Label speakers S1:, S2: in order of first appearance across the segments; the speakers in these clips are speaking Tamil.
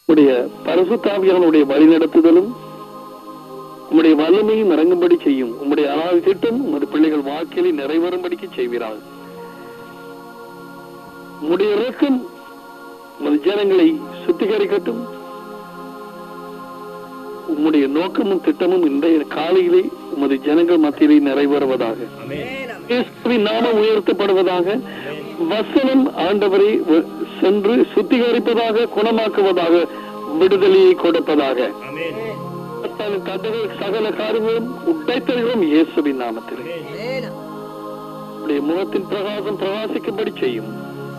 S1: உடைய பரிசுத்தாவியானுடைய வழிநடத்துதலும் உம்முடைய வல்லமையும் இறங்கும்படி செய்யும். உம்முடைய அனாதி திட்டம் உமது பிள்ளைகள் வாழ்க்கையை நிறைவேறும்படிக்கு செய்வீர்கள். உம்முடைய இரக்கம் உமது ஜனங்களை சுத்திகரிக்கட்டும். உம்முடைய நோக்கமும் திட்டமும் இன்றைய காலையிலே உமது ஜனங்கள் மத்தியிலே நிறைவேறுவதாக. இயேசுவின் நாமம் உயர்த்தப்படுவதாக. வசனம் ஆண்டவரை சென்று சுத்திகரிப்பதாக, குணமாக்குவதாக, விடுதலையை கொடுப்பதாக. சகல காரியங்களும் உடைத்தல்களும் இயேசுவின் நாமத்தில் முகத்தின் பிரகாசம் பிரகாசிக்கும்படி செய்யும்.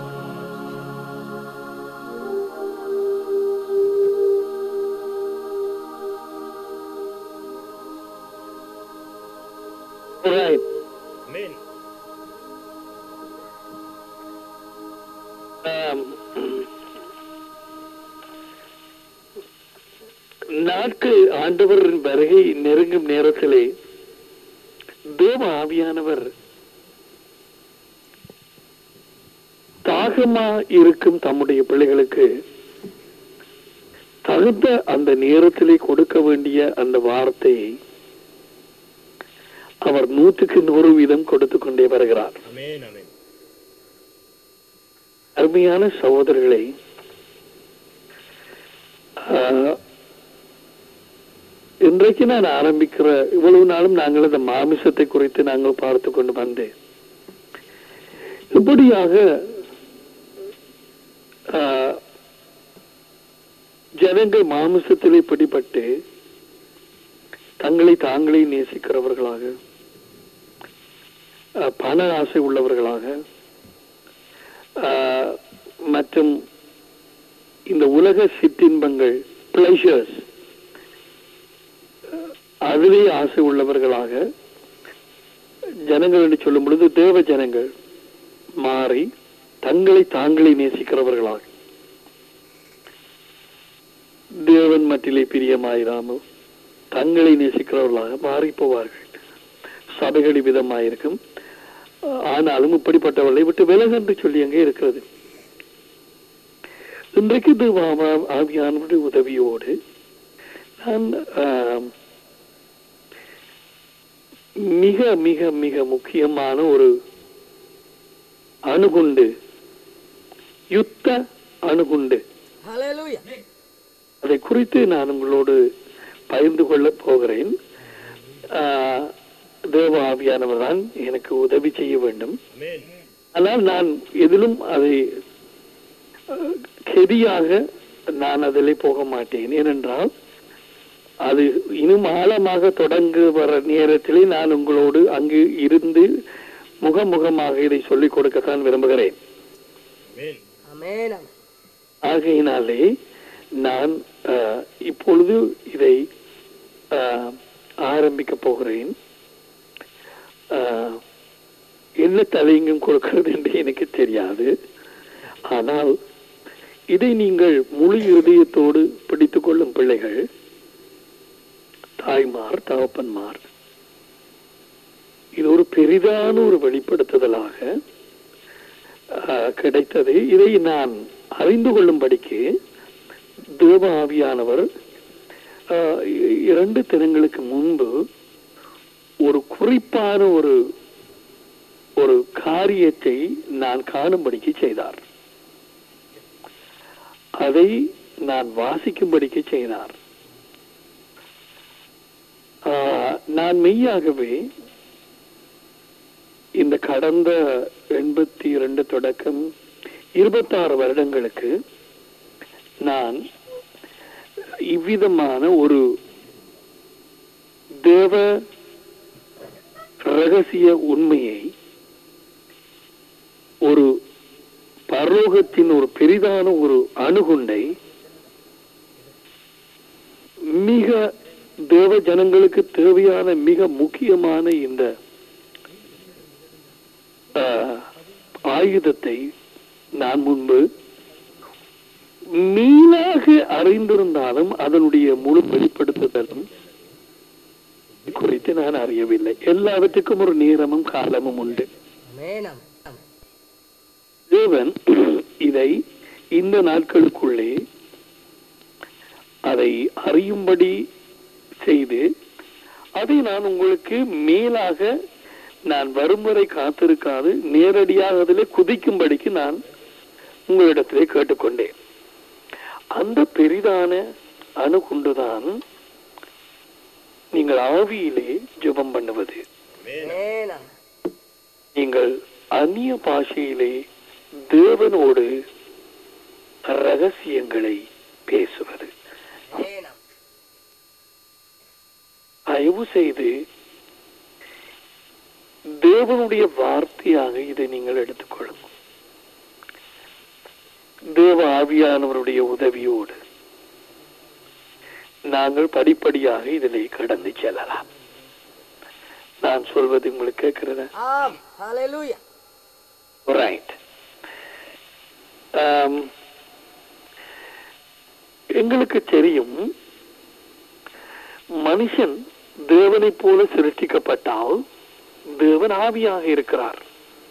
S1: நாட்கள் ஆண்டவரின் வருகை நெருங்கும் நேரத்திலே தேவ ஆவியானவர் தாகமா இருக்கும் தம்முடைய பிள்ளைகளுக்கு தகுந்த அந்த நேரத்திலே கொடுக்க வேண்டிய அந்த வார்த்தையை அவர் 100% கொடுத்து கொண்டே வருகிறார். அருமையான சகோதரர்களை, இன்றைக்கு நான் ஆரம்பிக்கிற இவ்வளவு நாளும் நாங்கள் இந்த மாமிசத்தை குறித்து நாங்கள் பார்த்து கொண்டு வந்தேன். இப்படியாக ஜனங்கள் மாமிசத்திலே பிடிபட்டு தங்களை தாங்களே நேசிக்கிறவர்களாக, பண ஆசை உள்ளவர்களாக, மற்றும் இந்த உலக சிற்றின்பங்கள் பிளஷர்ஸ் அதிலே ஆசை உள்ளவர்களாக ஜனங்கள் என்று சொல்லும் பொழுது தேவ ஜனங்கள் மாறி தங்களை தாங்களே நேசிக்கிறவர்களாக, தேவன் மட்டிலே பிரியமாயிராமல் தங்களை நேசிக்கிறவர்களாக மாறி போவார்கள். சபைகள் விதமாயிருக்கும். ஆனாலும் இப்படிப்பட்டவர்களை விட்டு விலகு என்று சொல்லி அங்கே இருக்கிறது. இன்றைக்கு ஆவியானவருடைய உதவியோடு நான் மிக மிக மிக முக்கியமான ஒரு அணுகுண்டு, யுத்த அணுகுண்டு, அதை குறித்து நான் உங்களோடு பகிர்ந்து கொள்ள போகிறேன். தேவ ஆவியானவர் தான் எனக்கு உதவி செய்ய வேண்டும். ஆனால் நான் எதிலும் அதை கெதியாக நான் அதிலே போக மாட்டேன். ஏனென்றால் அது இன்னும் ஆழமாக தொடங்க வர நேரத்திலே நான் உங்களோடு அங்கு இருந்து முகமுகமாக இதை சொல்லிக் கொடுக்கத்தான் விரும்புகிறேன். ஆகையினாலே நான் இப்பொழுது இதை ஆரம்பிக்க போகிறேன். என்ன தலையங்கம் கொடுக்கிறது என்று எனக்கு தெரியாது. ஆனால் இதை நீங்கள் முழு இருதயத்தோடு பிடித்துக் கொள்ளும் பிள்ளைகள், தாய்மார், தகப்பன்மார், இது ஒரு பெரிதான ஒரு வெளிப்படுத்துதலாக கிடைத்தது. இதை நான் அறிந்து கொள்ளும்படிக்கு தேவ ஆவியானவர் 2 தினங்களுக்கு முன்பு ஒரு குறிப்பான ஒரு காரியத்தை நான் காணும்படிக்கு செய்தார். அதை நான் வாசிக்கும்படிக்கு செய்தார். நான் மெய்யாகவே இந்த கடந்த 82 தொடக்கம் 26 வருடங்களுக்கு நான் இவ்விதமான ஒரு தேவ ரகசிய உண்மையை, ஒரு பரலோகத்தின் ஒரு பெரிதான ஒரு அணுகுண்டை மிக தேவ ஜனங்களுக்கு தேவையான மிக முக்கியமான இந்த ஆயுதத்தை நான் முன்பு மீனாக அறிந்திருந்தாலும் அதனுடைய முழு வெளிப்படுத்துதலும் குறித்து நான் அறியவில்லை. எல்லாவற்றுக்கும் ஒரு நேரமும் காலமும் உண்டு. தேவன் இதை இந்த நாட்களுக்குள்ளே அதை அறியும்படி செய்து அதை நான் உங்களுக்கு மேலாக நான் வரும் வரை காத்திருக்காது நேரடியாக அதிலே குதிக்கும்படிக்கு நான் உங்களிடத்திலே கேட்டுக்கொண்டேன். அந்த பெரிதான அணுகுண்டுதான் நீங்கள் ஆவியிலே ஜெபம் பண்ணுவது, நீங்கள் அந்நிய பாஷையிலே தேவனோடு ரகசியங்களை பேசுவது. தயவு செய்து தேவனுடைய வார்த்தையாக இதை நீங்கள் எடுத்துக்கொள்ளுங்கள். தேவ ஆவியானவருடைய உதவியோடு நாங்கள் படிப்படியாக இதிலே கடந்து செல்லலாம். நான் சொல்வது உங்களுக்கு கேட்கிறதா? ரைட். எங்களுக்கு தெரியும், மனுஷன் தேவனை போல சிருஷ்டிக்கப்பட்டால் தேவன் ஆவியாக இருக்கிறார்.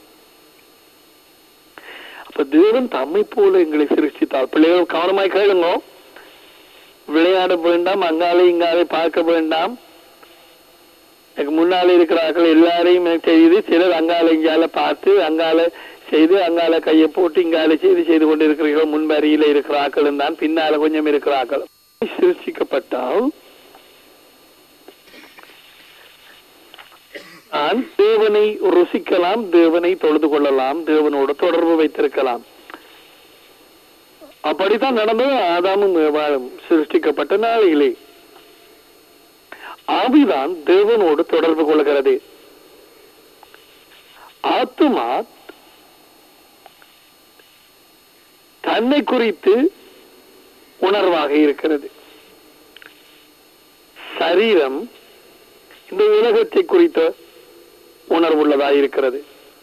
S1: அப்ப தேவன் தம்மை போல எங்களை சிருஷ்டித்தார். பிள்ளைகள் கவனமாய் கேளுங்க. விளையாட வேண்டாம், அங்காலே இங்காலே பார்க்க வேண்டாம். எனக்கு முன்னாலே இருக்கிறார்கள் எல்லாரையும் எனக்கு தெரியுது. சிலர் அங்கால இங்கால பார்த்து அங்கால செய்து அங்கால கையை போட்டு இங்கால செய்து கொண்டிருக்கிறீர்கள். முன்பறியில இருக்கிறார்கள் தான், பின்னால கொஞ்சம் இருக்கிறார்கள். சிருஷ்டிக்கப்பட்டால் நான் தேவனை ருசிக்கலாம், தேவனை தொழுது கொள்ளலாம், தேவனோட தொடர்பு வைத்திருக்கலாம். அப்படித்தான் நடந்தது ஆதாமும் ஏவாளும் சிருஷ்டிக்கப்பட்ட நாளிலே. ஆவிதான் தேவனோடு தொடர்பு கொள்கிறது. ஆத்துமா தன்னை குறித்து உணர்வாக இருக்கிறது. சரீரம் இந்த உலகத்தை குறித்த உணர்வுள்ளதாக இருக்கிறது.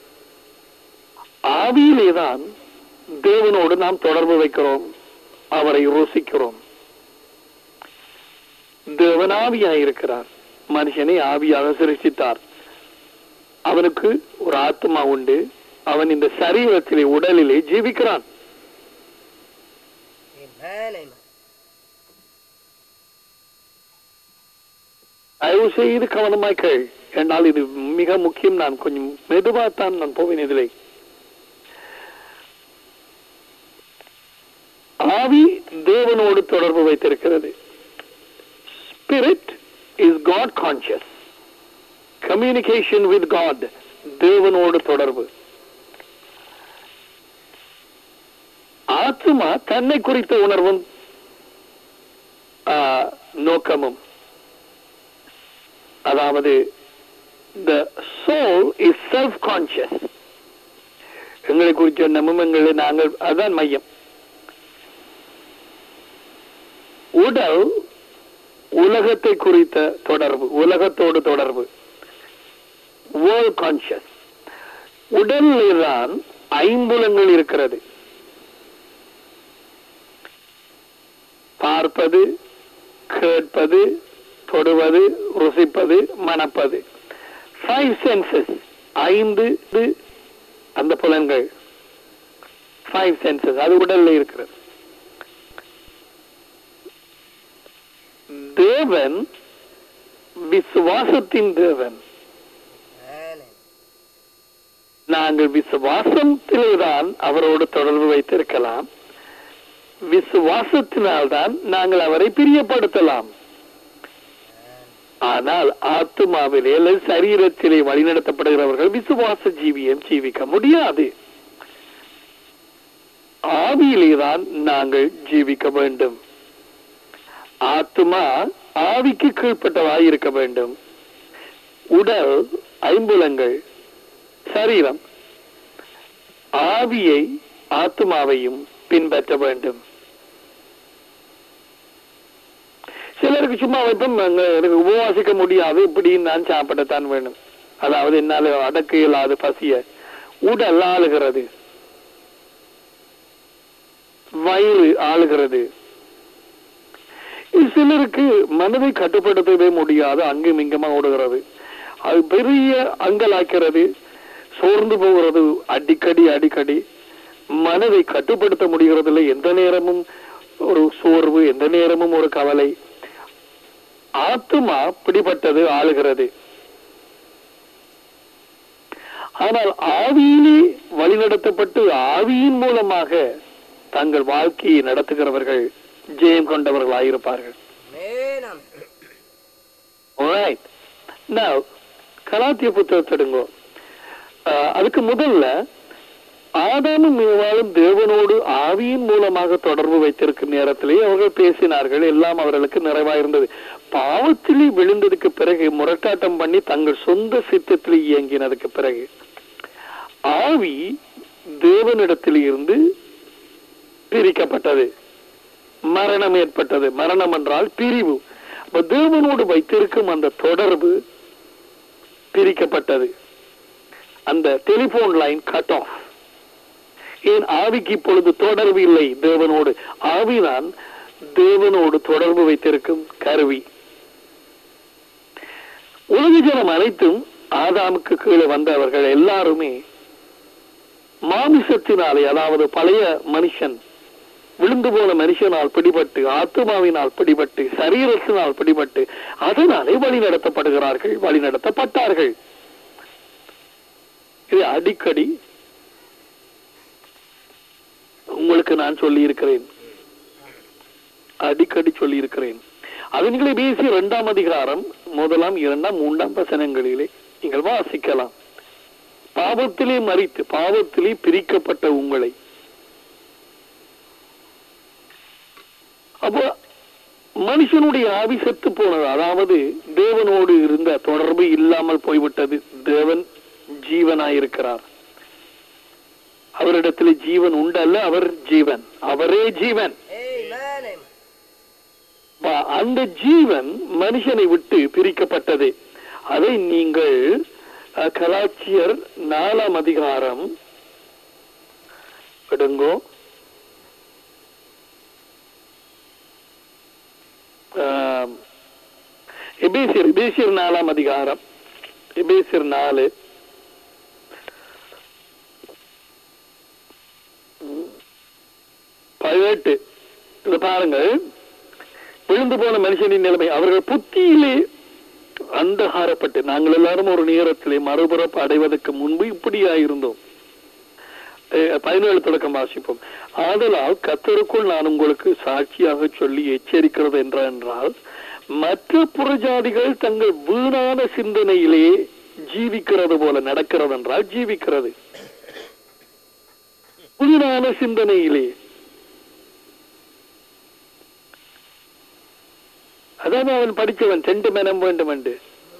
S1: ஆவியிலேதான் தேவனோடு நாம் தொடர்பு வைக்கிறோம், அவரை ருசிக்கிறோம். தேவன் ஆவியாக இருக்கிறார், மனுஷனை ஆவியாக சிருஷ்டித்தார். அவனுக்கு ஒரு ஆத்மா உண்டு, அவன் இந்த சரீரத்திலே உடலிலே ஜீவிக்கிறான். தயவு செய்து கவனமாய் கேள், என்றால் இது மிக முக்கியம். நான் கொஞ்சம் மெதுவாத்தான் நான் போவேன். இதிலே ஆவி தேவனோடு தொடர்பு வைத்திருக்கிறது. Spirit is God conscious, communication with God, தேவனோடு தொடர்பு. ஆத்மா தன்னை குறித்த உணர்வும் நோக்கமும், அதாவது the soul is self-conscious. எங்களை குறித்த நம்மங்களை நாங்கள், அதான் மையம். உடல் உலகத்தை குறித்த தொடர்பு, உலகத்தோடு தொடர்பு, world conscious. உடலில் தான் ஐம்புலங்கள் இருக்கிறது. பார்ப்பது, கேட்பது, தொடுவது, ருசிப்பது, மணப்பது. 5 senses, 5 அந்த புலன்கள், 5 senses, அது உடல்ல இருக்கிறது. தேவன் விசுவாசத்தின் தேவன். நாங்கள் விசுவாசத்தில்தான் அவரோடு தொடர்பு வைத்திருக்கலாம். விசுவாசத்தினால்தான் நாங்கள் அவரை பிரியப்படுத்தலாம். ஆனால் ஆத்மாவிலே அல்லது சரீரத்திலே வழிநடத்தப்படுகிறவர்கள் விசுவாச ஜீவியம் ஜீவிக்க முடியாது. ஆவியிலேதான் நாங்கள் ஜீவிக்க வேண்டும். ஆத்மா ஆவிக்கு கீழ்ப்பட்டவாய் இருக்க வேண்டும். உடல், ஐம்புலங்கள், சரீரம் ஆவியை ஆத்மாவையும் பின்பற்ற வேண்டும். சிலருக்கு சும்மா வைப்போம், எனக்கு உபவாசிக்க முடியாது, இப்படின்னு நான் சாப்பிடத்தான் வேணும். அதாவது என்னால அடக்க இயலாது பசிய. உடல் ஆளுகிறது, வயிறு ஆளுகிறது. சிலருக்கு மனதை கட்டுப்படுத்தவே முடியாது, அங்கும் இங்குமா ஓடுகிறது. அது பெரிய அங்கலாக்கிறது, சோர்ந்து போகிறது. அடிக்கடி மனதை கட்டுப்படுத்த முடிகிறது இல்லை. எந்த நேரமும் ஒரு சோர்வு, எந்த நேரமும் ஒரு கவலை. ஆத்துமா பிடிபட்டது, ஆளுகிறது. ஆனால் ஆவியிலே வழிநடத்தப்பட்டு ஆவியின் மூலமாக தங்கள் வாழ்க்கையை நடத்துகிறவர்கள் ஜெயம் கொண்டவர்களாயிருப்பார்கள். கலாத்திய புத்தகத்திடுங்கோ. அதுக்கு முதல்ல ஆதாமும் ஏவாளும் தேவனோடு ஆவியின் மூலமாக தொடர்பு வைத்திருக்கும் நேரத்திலே அவர்கள் பேசினார்கள். எல்லாம் அவர்களுக்கு நிறைவாயிருந்தது. பாவத்திலே விழுந்ததுக்கு பிறகு முரட்டாட்டம் பண்ணி தங்கள் சொந்த சித்தத்திலே இயங்கினதுக்கு பிறகு ஆவி தேவனிடத்தில் இருந்து பிரிக்கப்பட்டது. மரணம் ஏற்பட்டது. மரணம் என்றால் பிரிவு. தேவனோடு வைத்திருக்கும் அந்த தொடர்பு பிரிக்கப்பட்டது. அந்த டெலிபோன் லைன் கட் ஆஃப். ஏன்? ஆவிக்கு இப்பொழுது தொடர்பு இல்லை தேவனோடு. ஆவிதான் தேவனோடு தொடர்பு வைத்திருக்கும் கருவி. உலக ஜனம் அனைத்தும் ஆதாமுக்கு கீழே வந்தவர்கள் எல்லாருமே மாமிசத்தினாலே, அதாவது பழைய மனுஷன், விழுந்து போன மனுஷனால் பிடிபட்டு, ஆத்மாவினால் பிடிபட்டு, சரீரத்தினால் பிடிபட்டு, அதனாலே வழி நடத்தப்படுகிறார்கள், வழி நடத்தப்பட்டார்கள். இது அடிக்கடி உங்களுக்கு நான் சொல்லி இருக்கிறேன், அடிக்கடி சொல்லி இருக்கிறேன். அது நீங்களே பேசி 2ஆம் அதிகாரம் 1, 2, 3 வசனங்களிலே நீங்கள் வாசிக்கலாம். பாவத்திலே மரித்து பாவத்திலே பிரிக்கப்பட்ட உங்களை, அப்போ மனுஷனுடைய ஆவி செத்து போனது, அதாவது தேவனோடு இருந்த தொடர்பு இல்லாமல் போய்விட்டது. தேவன் ஜீவனாயிருக்கிறார். அவரிடத்தில் ஜீவன் உண்டல்ல, அவர் ஜீவன், அவரே ஜீவன். அந்த ஜீவன் மனுஷனை விட்டு பிரிக்கப்பட்டது. அதை நீங்கள் கலாத்தியர் 4ஆம் அதிகாரம் எடுங்கோ. எபேசியர் 4ஆம் அதிகாரம், எபேசியர் 4 18. இதை பாருங்கள். விழுந்து போன மனுஷனின் நிலைமை, அவர்கள் புத்தியிலே அந்தகாரப்பட்டு, நாங்கள் எல்லாரும் ஒரு நேரத்திலே மறுபுறப்பு அடைவதற்கு முன்பு இப்படியாயிருந்தோம். 17 தொடக்கம் வாசிப்போம். ஆதலால் கர்த்தருக்குள் நான் உங்களுக்கு சாட்சியாக சொல்லி எச்சரிக்கிறது என்றால், மற்ற புறஜாதிகள் தங்கள் வீணான சிந்தனையிலே ஜீவிக்கிறது போல நடக்கிறது என்றால், ஜீவிக்கிறது வீணான சிந்தனையிலே. அதான் அவன் படிச்சவன் செண்டு மனம் வேண்டும் என்று.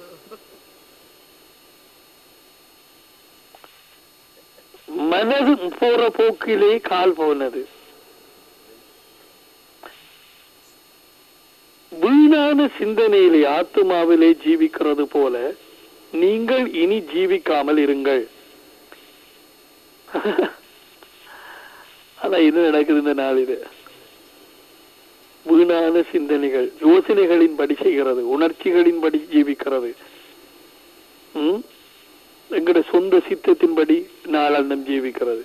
S1: மனது போற போக்கிலே கால் போனது. வீணான சிந்தனையிலே ஆத்மாவிலே ஜீவிக்கிறது போல நீங்கள் இனி ஜீவிக்காமல் இருங்கள். ஆனா இது நடக்குது இந்த நாளில். வீணான சிந்தனைகள், யோசனைகளின் படி செய்கிறது, உணர்ச்சிகளின் படி ஜீவிக்கிறது, எங்களுடைய சொந்த சித்தத்தின்படி நாளன்னம் ஜீவிக்கிறது.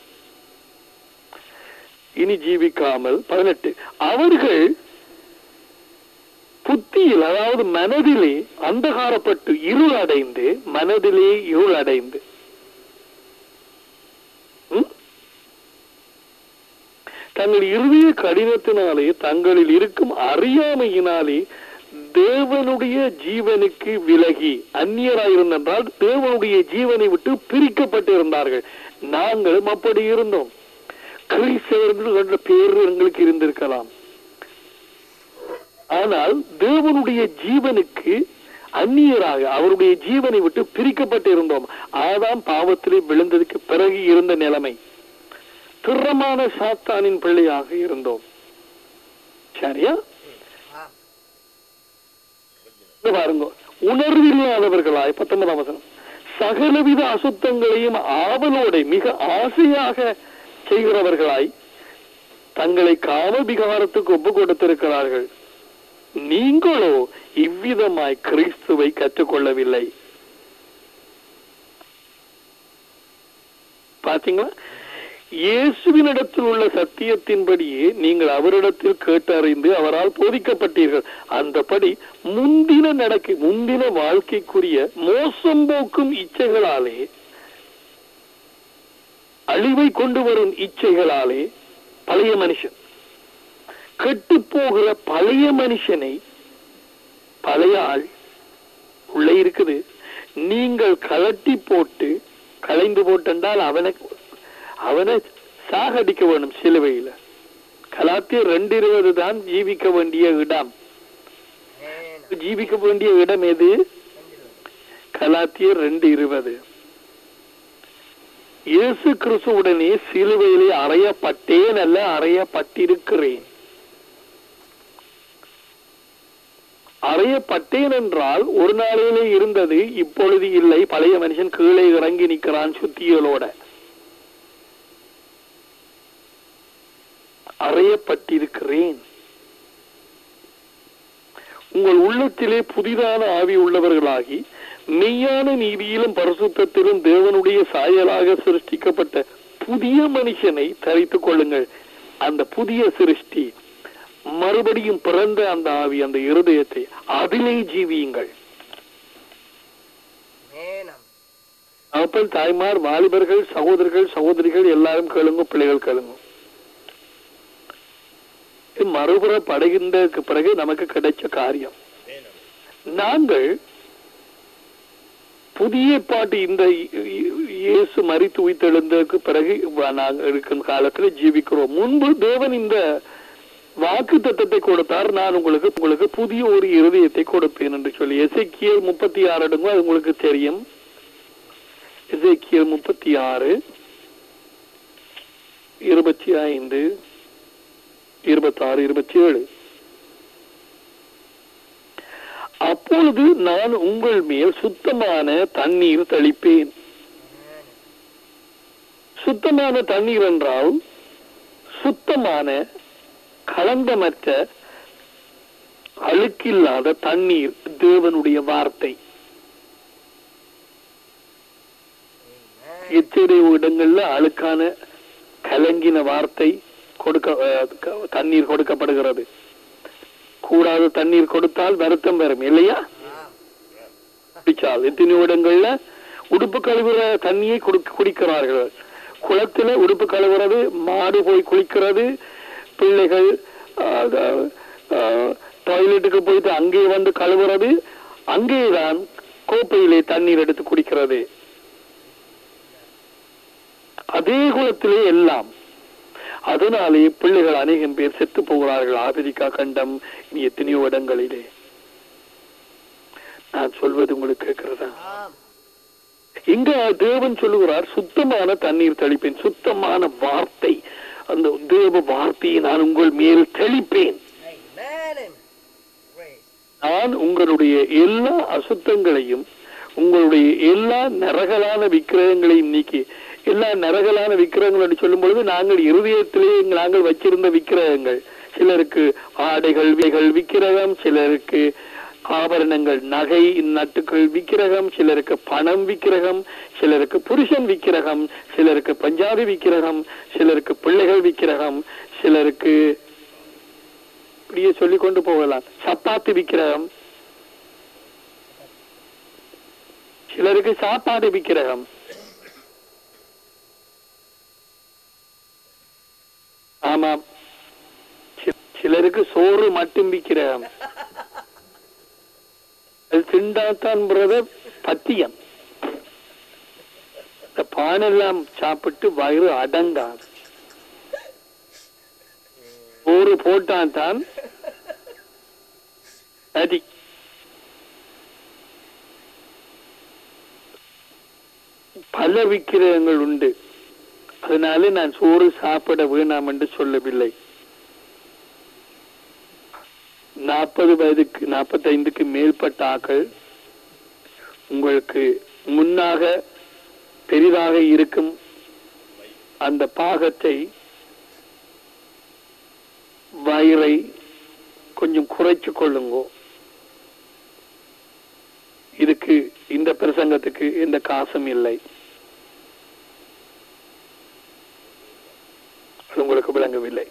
S1: இனி ஜீவிக்காமல் 18 அவர்கள் புத்தியில், அதாவது மனதிலே அந்தகாரப்பட்டு இருள் அடைந்து, மனதிலே இருள் அடைந்து, தங்கள் இறுதிய கடினத்தினாலே, தங்களில் இருக்கும் அறியாமையினாலே தேவனுடைய ஜீவனுக்கு விலகி அந்நியராயிருந்தால் தேவனுடைய ஜீவனை விட்டு பிரிக்கப்பட்டு இருந்தார்கள். நாங்களும் அப்படி இருந்தோம். கிறிஸ்தவர்கள் என்ற பேர் எங்களுக்கு இருந்திருக்கலாம். ஆனால் தேவனுடைய ஜீவனுக்கு அந்நியராக, அவருடைய ஜீவனை விட்டு பிரிக்கப்பட்டு இருந்தோம். ஆதாம் பாவத்திலே விழுந்ததுக்கு பிறகு இருந்த நிலைமை. திறமான சாத்தானின் பிள்ளையாக இருந்தோம். சரியா? பாருங்க, உணர்வில்லாதவர்களாய் 19ஆம் வசனம், சகலவித அசுத்தங்களையும் ஆவலோட மிக ஆசையாக செய்கிறவர்களாய் தங்களை காமவிகாரத்துக்கு ஒப்பு கொடுத்திருக்கிறார்கள். நீங்களோ இவ்விதமாய் கிறிஸ்துவை கற்றுக்கொள்ளவில்லை. பாத்தீங்களா? இயேசுவினிடத்தில் உள்ள சத்தியத்தின்படியே நீங்கள் அவரிடத்தில் கேட்டறிந்து அவரால் போதிக்கப்பட்டீர்கள். அந்தபடி முந்தின வாழ்க்கைக்குரிய மோசம் போக்கும் இச்சைகளாலே, அழிவை கொண்டு வரும் இச்சைகளாலே பழைய மனுஷன், கெட்டு போகிற பழைய மனுஷனை, பழைய ஆள் உள்ளே இருக்குது, நீங்கள் கலட்டி போட்டு, களைந்து போட்டென்றால் அவனை சாகடிக்க வேணும் சிலுவையில. கலாத்தியர் 2:20 தான் ஜீவிக்க வேண்டிய இடம். ஜீவிக்க வேண்டிய இடம் எது? கலாத்தியர் 2:20. இயேசு கிறிஸ்துவுடனே சிலுவையிலே அறையப்பட்டேன், அல்ல அறையப்பட்டிருக்கிறேன். அறையப்பட்டேன் என்றால் ஒரு நாளிலே இருந்தது, இப்பொழுது இல்லை. பழைய மனுஷன் கீழே இறங்கி நிற்கிறான் சுத்தியலோட. அறையப்பட்டிருக்கிறேன். உங்கள் உள்ளத்திலே புதிதான ஆவி உள்ளவர்களாகி மெய்யான நீதியிலும் பரிசுத்தத்திலும் தேவனுடைய சாயலாக சிருஷ்டிக்கப்பட்ட புதிய மனுஷனை தரித்துக் கொள்ளுங்கள். அந்த புதிய சிருஷ்டி, மறுபடியும் பிறந்த அந்த ஆவி, அந்த இருதயத்தை, அதிலே ஜீவியுங்கள். அப்பன், தாய்மார், வாலிபர்கள், சகோதரர்கள், சகோதரிகள் எல்லாரும் கேளுங்க, பிள்ளைகள் கேளுங்க. மறுபுற படைகின்றதுக்கு பிறகு நமக்கு கிடைச்ச காரியம், நாங்கள் புதிய பாட்டு இந்த இயேசு மரித்து உயிர்த்தெழுந்ததுக்கு பிறகு நாங்கள் இருக்கும் காலத்தில் ஜீவிக்கிறோம். முன்பு தேவன் இந்த வாக்கு தத்தத்தை கொடுத்தார், நான் உங்களுக்கு புதிய ஒரு இருதயத்தை கொடுப்பேன் என்று சொல்லி. எசேக்கியேல் 36 எடுங்க, அது உங்களுக்கு தெரியும். எசேக்கியேல் 36, 25, 26, 27. அப்பொழுது நான் உங்கள் மேல் சுத்தமான தண்ணீர் தெளிப்பேன். சுத்தமான தண்ணீர் என்றால் சுத்தமான, கலந்தமற்ற, அழுக்கில்லாத தண்ணீர், தேவனுடைய வார்த்தை. எத்தனையோ இடங்கள்ல அழுக்கான கலங்கின வார்த்தை தண்ணீர் கொடுக்கப்படுகிறது. கூடாத தண்ணீர் கொடுத்தால் வருத்தம் வரும் இல்லையா? எத்தனையோ இடங்கள்ல உடுப்பு கழுவுற தண்ணியை குடிக்கிறார்கள். குளத்துல உடுப்பு கழுவுறது, மாடு போய் குளிக்கிறது, பிள்ளைகள் டாய்லெட்டுக்கு போயிட்டு அங்கே வந்து கழுவுறது, அங்கேதான் கோப்பையிலே தண்ணீர் எடுத்து குடிக்கிறது. அதே குளத்திலே எல்லாம். அதனாலே பிள்ளைகள் அநேகம் பேர் செத்து போகிறார்கள். ஆப்பிரிக்கா கண்டம், இனி எத்தனையோ இடங்களிலே. நான் சொல்வது உங்களுக்கு கேட்கிறதா? இங்க தேவன் சொல்லுகிறார், சுத்தமான தண்ணீர் தெளிப்பேன். சுத்தமான வார்த்தை, அந்த தேவ வார்த்தையை நான் உங்கள் மேல் தெளிப்பேன். நான் உங்களுடைய எல்லா அசுத்தங்களையும், உங்களுடைய எல்லா நரகலான விக்கிரகங்களையும் நீக்கி, எல்லா நரகலான விக்கிரகங்கள் என்று சொல்லும் பொழுது நாங்கள் இருதயத்திலே நாங்கள் வச்சிருந்த விக்கிரகங்கள், சிலருக்கு ஆடைகள் விக்கிரகம், சிலருக்கு ஆபரணங்கள், நகை நட்டுக்கள் விக்கிரகம், சிலருக்கு பணம் விக்கிரகம், சிலருக்கு புருஷன் விக்கிரகம், சிலருக்கு பஞ்சாபி விக்கிரகம், சிலருக்கு பிள்ளைகள் விக்கிரகம், சிலருக்கு இப்படியே சொல்லிக் கொண்டு போகலாம், சப்பாத்து விக்கிரகம், சிலருக்கு சாப்பாடு விக்கிரகம். ஆமாம், சிலருக்கு சோறு மட்டும் விக்கிரகம். அது திண்டாத்தான் பத்தியம். இந்த பானெல்லாம் சாப்பிட்டு வயிறு அடங்காது. சோறு போட்டான் தான் அடி. பல விக்கிரகங்கள் உண்டு. அதனால நான் சோறு சாப்பிட வேணாம் என்று சொல்லவில்லை. 40 வயதுக்கு 45க்கு மேற்பட்ட ஆக்கள் உங்களுக்கு முன்னாக பெரிதாக இருக்கும் அந்த பாகத்தை, வயிறை கொஞ்சம் குறைச்சு கொள்ளுங்க. இதுக்கு, இந்த பிரசங்கத்துக்கு எந்த காசும் இல்லை. அது உங்களுக்கு விளங்கவில்லை.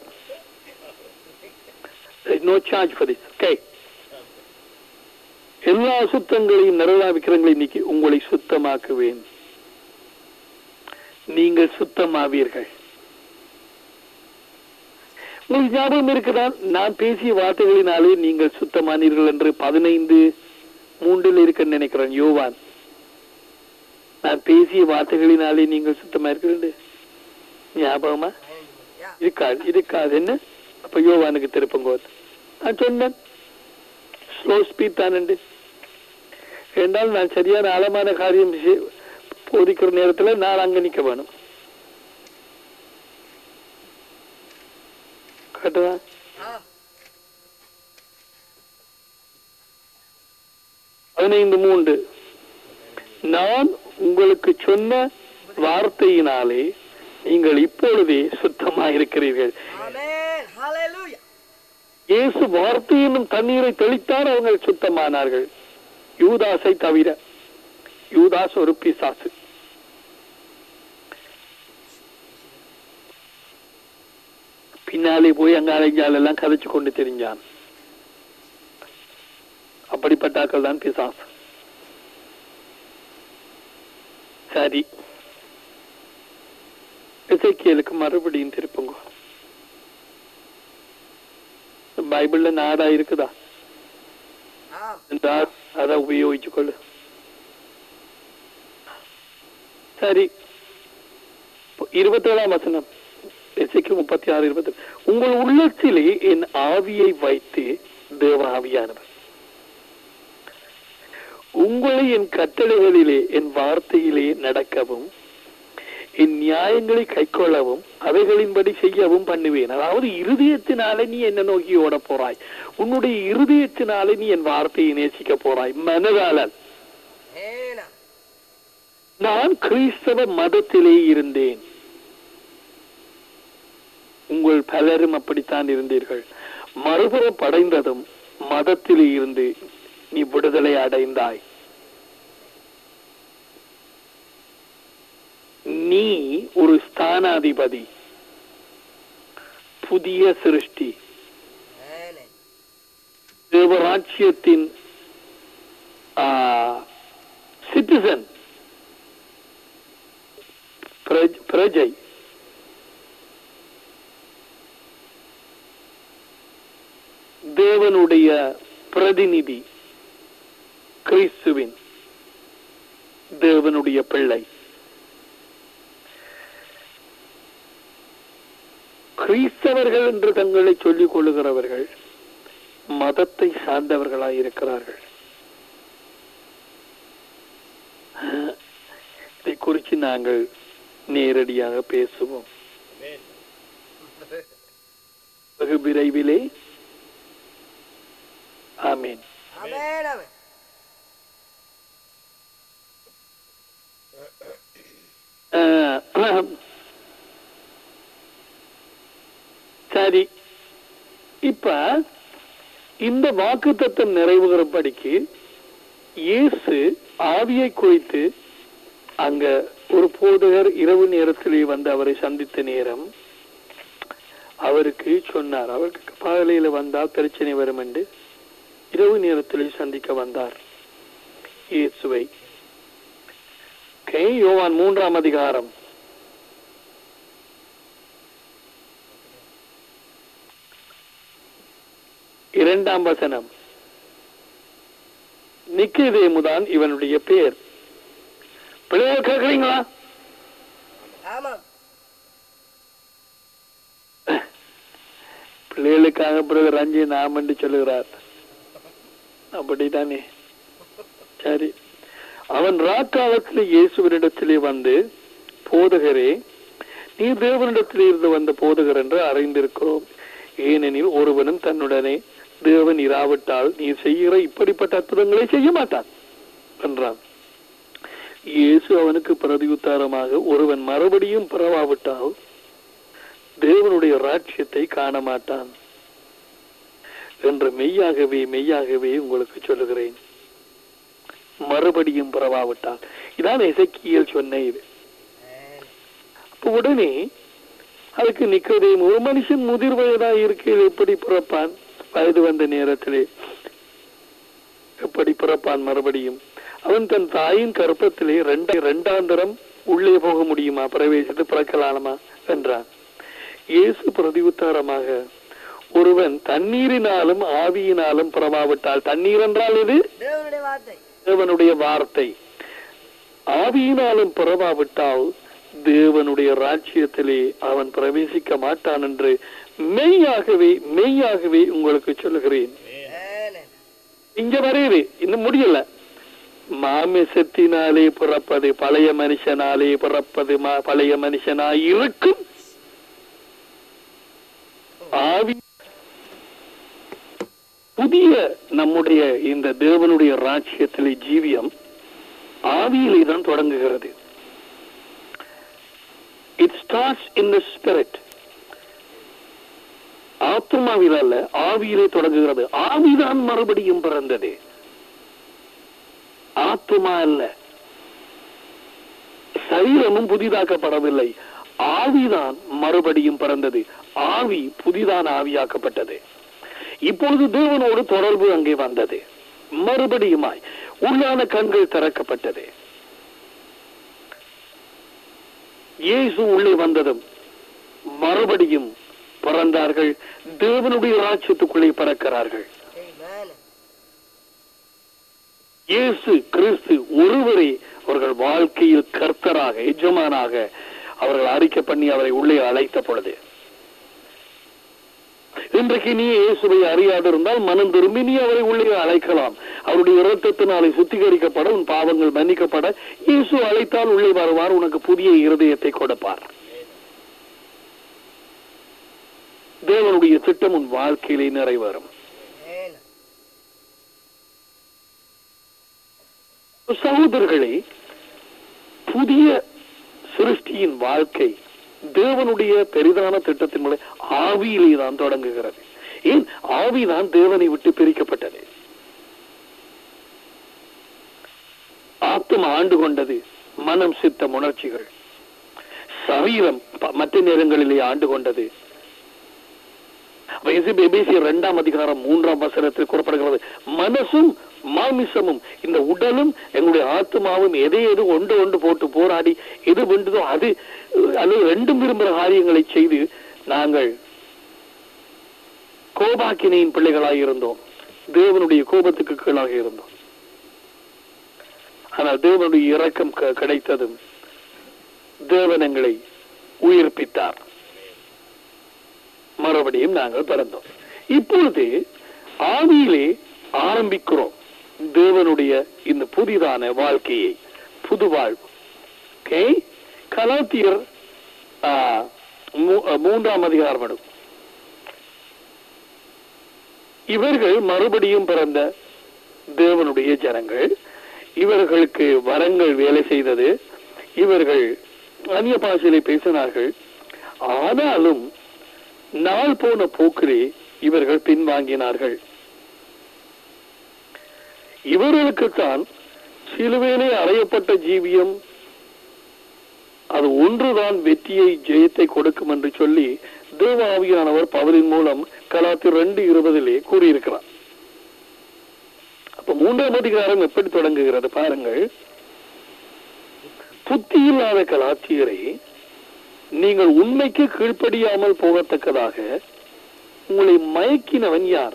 S1: No charge for this. Okay. எல்லா சுத்தங்களையும் நிறைவா விக்கிரங்களையும் நீக்கி உங்களை சுத்தமாக்குவேன். நீங்கள் சுத்தமாவீர்கள். உங்களுக்கு ஞாபகம் இருக்குதான், நான் பேசிய வார்த்தைகளினாலே நீங்கள் சுத்தமானீர்கள் என்று 15:3 இருக்க நினைக்கிறேன். யோவான், நான் பேசிய வார்த்தைகளினாலே நீங்கள் சுத்தமா இருக்கிறது ஞாபகமா இருக்காது என்ன? அப்ப யோவானுக்கு திருப்பங்கோ. நான் சொன்னேன் ஸ்லோ ஸ்பீட் தான் என்றால் நான் சரியான ஆழமான காரியம் போதிக்கிற நேரத்தில் நான் அங்க நிக்க வேணும். கேட்டதா? 15:3 நான் உங்களுக்கு சொன்ன வார்த்தையினாலே நீங்கள் இப்பொழுதே சுத்தமா இருக்கிறீர்கள். இயேசு வார்த்தை என்னும் தண்ணீரை தெளித்தார், அவங்க சுத்தமானார்கள். யூதாசை தவிர. யூதாஸ் ஒரு பிசாசு. பின்னாலே போய் அங்க அலைஞ்சாலெல்லாம் கதைச்சு கொண்டு தெரிஞ்சான். அப்படிப்பட்டாக்கள் தான் பிசாசு. சரி, எசேக்கியேலுக்கு மறுபடியும் திருப்புங்க. பைபிள்ல நாடா இருக்குதா? அத உபயோகிச்சு கொள்ளு. சரி, 27ஆம் வசனம், எசேக்கியேல் 36:20. உங்கள் உள்ளத்திலே என் ஆவியை வைத்து, தேவ ஆவியானவர் உங்களை என் கட்டளைகளிலே என் வார்த்தையிலே நடக்கவும் என் நியாயங்களை கைக்கொள்ளவும் அவைகளின்படி செய்யவும் பண்ணுவேன். அதாவது இருதயத்தினாலே நீ என்ன நோக்கி ஓட போறாய். உன்னுடைய இருதயத்தினாலே நீ என் வார்த்தையை நேசிக்க போறாய். மனதாளன் நான் கிறிஸ்தவ மதத்திலே இருந்தேன். உங்கள் பலரும் அப்படித்தான் இருந்தீர்கள். மறுபுறம் படைந்ததும் மதத்திலே இருந்து நீ விடுதலை அடைந்தாய். நீ ஒரு ஸ்தானாதிபதி, புதிய சிருஷ்டி, தேவராட்சியத்தின் சிட்டிசன், பிரஜை. தேவனுடைய பிரதிநிதி, கிறிஸ்துவின் தேவனுடைய பிள்ளை. கிறிஸ்தவர்கள் என்று தங்களை சொல்லிக் கொள்ளுகிறவர்கள் மதத்தை சார்ந்தவர்களாய் இருக்கிறார்கள். இதை குறித்து நாங்கள் நேரடியாக பேசுவோம் வெகு விரைவிலே. ஆமீன். சரி, இப்ப இந்த வாக்குத்தத்தம் நிறைவேறும்படிக்கு இயேசு ஆவியை குறித்து அங்க ஒரு போதகர் இரவு நேரத்திலே வந்து அவரை சந்தித்த நேரம் அவருக்கு சொன்னார். அவருக்கு பகலையில வந்தால் பிரச்சனை வரும் என்று இரவு நேரத்திலே சந்திக்க வந்தார் இயேசுவை. யோவான் 3ஆம் அதிகாரம் 2ஆம் வசனம். நிக்கதேமுதான் இவனுடைய பெயர். பிள்ளைகள் கேட்கிறீங்களா? பிள்ளைகளுக்காக பிறகு ரஞ்சி நாம் என்று சொல்லுகிறார். அப்படித்தானே? சரி, அவன் ராக்காலத்தில் இயேசுவினிடத்திலே வந்து, போதகரே, நீ தேவனிடத்திலே இருந்து வந்த போதகர் என்று அறிந்திருக்கிறோம். ஏனெனில் ஒருவனும் தன்னுடனே தேவன் இராவிட்டால் நீ செய்கிற இப்படிப்பட்ட அற்புதங்களை செய்ய மாட்டான் என்றான். இயேசு அவனுக்கு பிரதியுத்தாரமாக, ஒருவன் மறுபடியும் பிறவாவிட்டால் தேவனுடைய ராட்சியத்தை காண மாட்டான் என்று மெய்யாகவே மெய்யாகவே உங்களுக்கு சொல்லுகிறேன். மறுபடியும் பிறவாவிட்டால், இதான் எசேக்கியேல் சொன்ன இது. உடனே அதுக்கு நிக்கோதேமு, ஒரு மனுஷன் முதிர் வயதா இருக்கையில் எப்படி பிறப்பான்? வயது வந்த நேரத்திலே எப்படி பிறப்பான் மறுபடியும்? அவன் தன் தாயின் கற்பத்திலே இரண்டாந்தரம் உள்ளே போக முடியுமா? பிரவேசித்து பிறக்கலாமா என்றான். இயேசு பிரதியுத்தரமாக, ஒருவன் தண்ணீரினாலும் ஆவியினாலும் பிறவாவிட்டால், தண்ணீர் என்றால் இது தேவனுடைய வார்த்தை, ஆவியினாலும் பிறவாவிட்டால் தேவனுடைய ராஜ்யத்திலே அவன் பிரவேசிக்க மாட்டான் என்று மெய்யாகவே மெய்யாகவே உங்களுக்கு சொல்லுகிறேன். இங்க வரையுது, இன்னும் முடியல. மாமிசத்தினாலே பிறப்பது பழைய மனுஷனாலே பிறப்பது பழைய மனுஷனாய் இருக்கும். ஆவி புதிய நம்முடைய இந்த தேவனுடைய ராஜ்யத்திலே ஜீவியம் ஆவியிலே தான் தொடங்குகிறது. It starts in the spirit. ஆத்மாவில் அல்ல, ஆவியிலே தொடங்குகிறது. ஆவிதான் மறுபடியும் பிறந்தது, ஆத்மா அல்ல. சரீரமும் புதிதாக்கப்படவில்லை, ஆவிதான் மறுபடியும் பிறந்தது. ஆவி புதிதான ஆவியாக்கப்பட்டது. இப்பொழுது தேவனோடு தொடர்பு அங்கே வந்தது. மறுபடியுமாய் உள்ளான கண்கள் திறக்கப்பட்டது. இயேசு உள்ளே வந்ததும் மறுபடியும் பிறந்தார்கள். தேவனுடைய ராஜ்யத்துக்குள்ளே பிறக்கிறார்கள். இயேசு கிறிஸ்து ஒருவரே அவர்கள் வாழ்க்கையில் கர்த்தராக எஜமானாக அவர்கள் அறிக்கை பண்ணி அவரை உள்ளே அழைத்த பொழுது, இன்றைக்கு நீ இயேசுவை அறியாதிருந்தால் மனம் திரும்பி நீ அவரை உள்ளே அழைக்கலாம். அவருடைய இரத்தத்தினாலே சுத்திகரிக்கப்பட, உன் பாவங்கள் மன்னிக்கப்பட இயேசு அழைத்தால் உள்ளே வருவார். உனக்கு புதிய இருதயத்தை கொடுப்பார். தேவனுடைய திட்டம் உன் வாழ்க்கையிலே நிறைவேறும். சகோதரர்களே, புதிய சிருஷ்டியின் வாழ்க்கை தேவனுடைய பெரிதான திட்டத்தின் மூலம் ஆவியிலே தான் தொடங்குகிறது. ஏன்? ஆவிதான் தேவனை விட்டு பிரிக்கப்பட்டது. ஆத்மா ஆண்டு கொண்டது மனம், சித்தம், உணர்ச்சிகள். சரீரம் மற்ற நேரங்களிலே ஆண்டு கொண்டது. எபேசியர் 2:3 கூறப்படுகிறது, மனசும் மாமிசமும், இந்த உடலும் எங்களுடைய ஆத்மாவும் எதை எது ஒன்று போட்டு போராடி எது வேண்டுதோ அது அல்லது ரெண்டும் விரும்புகிற காரியங்களை செய்து நாங்கள் கோபாக்கினையின் பிள்ளைகளாக இருந்தோம். தேவனுடைய கோபத்துக்கு கீழாக இருந்தோம். ஆனால் தேவனுடைய இரக்கம் கிடைத்ததும் தேவன் எங்களை உயிர்ப்பித்தார். மறுபடியும் நாங்கள் பிறந்தோம். இப்பொழுது ஆவியிலே ஆரம்பிக்கிறோம் தேவனுடைய இந்த புதிதான வாழ்க்கையை, புது வாழ்வு. கலாத்தியர் 3:1. இவர்கள் மறுபடியும் பிறந்த தேவனுடைய ஜனங்கள். இவர்களுக்கு வரங்கள் வேலை செய்தது. இவர்கள் அந்நிய பாஷையிலே பேசினார்கள். ஆனாலும் நாள் போன போக்கிலே இவர்கள் பின்வாங்கினார்கள். இவர்களுக்குத்தான் சிலுவையிலே அறையப்பட்ட ஜீவியம் அது ஒன்றுதான் வெற்றியை, ஜெயத்தை கொடுக்கும் என்று சொல்லி தேவ ஆவியானவர் பவுலின் மூலம் கலாத்தியர் 2:20 கூறியிருக்கிறார். அப்ப 3ஆம் அதிகாரம் எப்படி தொடங்குகிறது பாருங்கள். புத்தியில்லாத கலாத்தியரை, நீங்கள் உண்மைக்கு கீழ்ப்படியாமல் போகத்தக்கதாக உங்களை மயக்கினவன் யார்?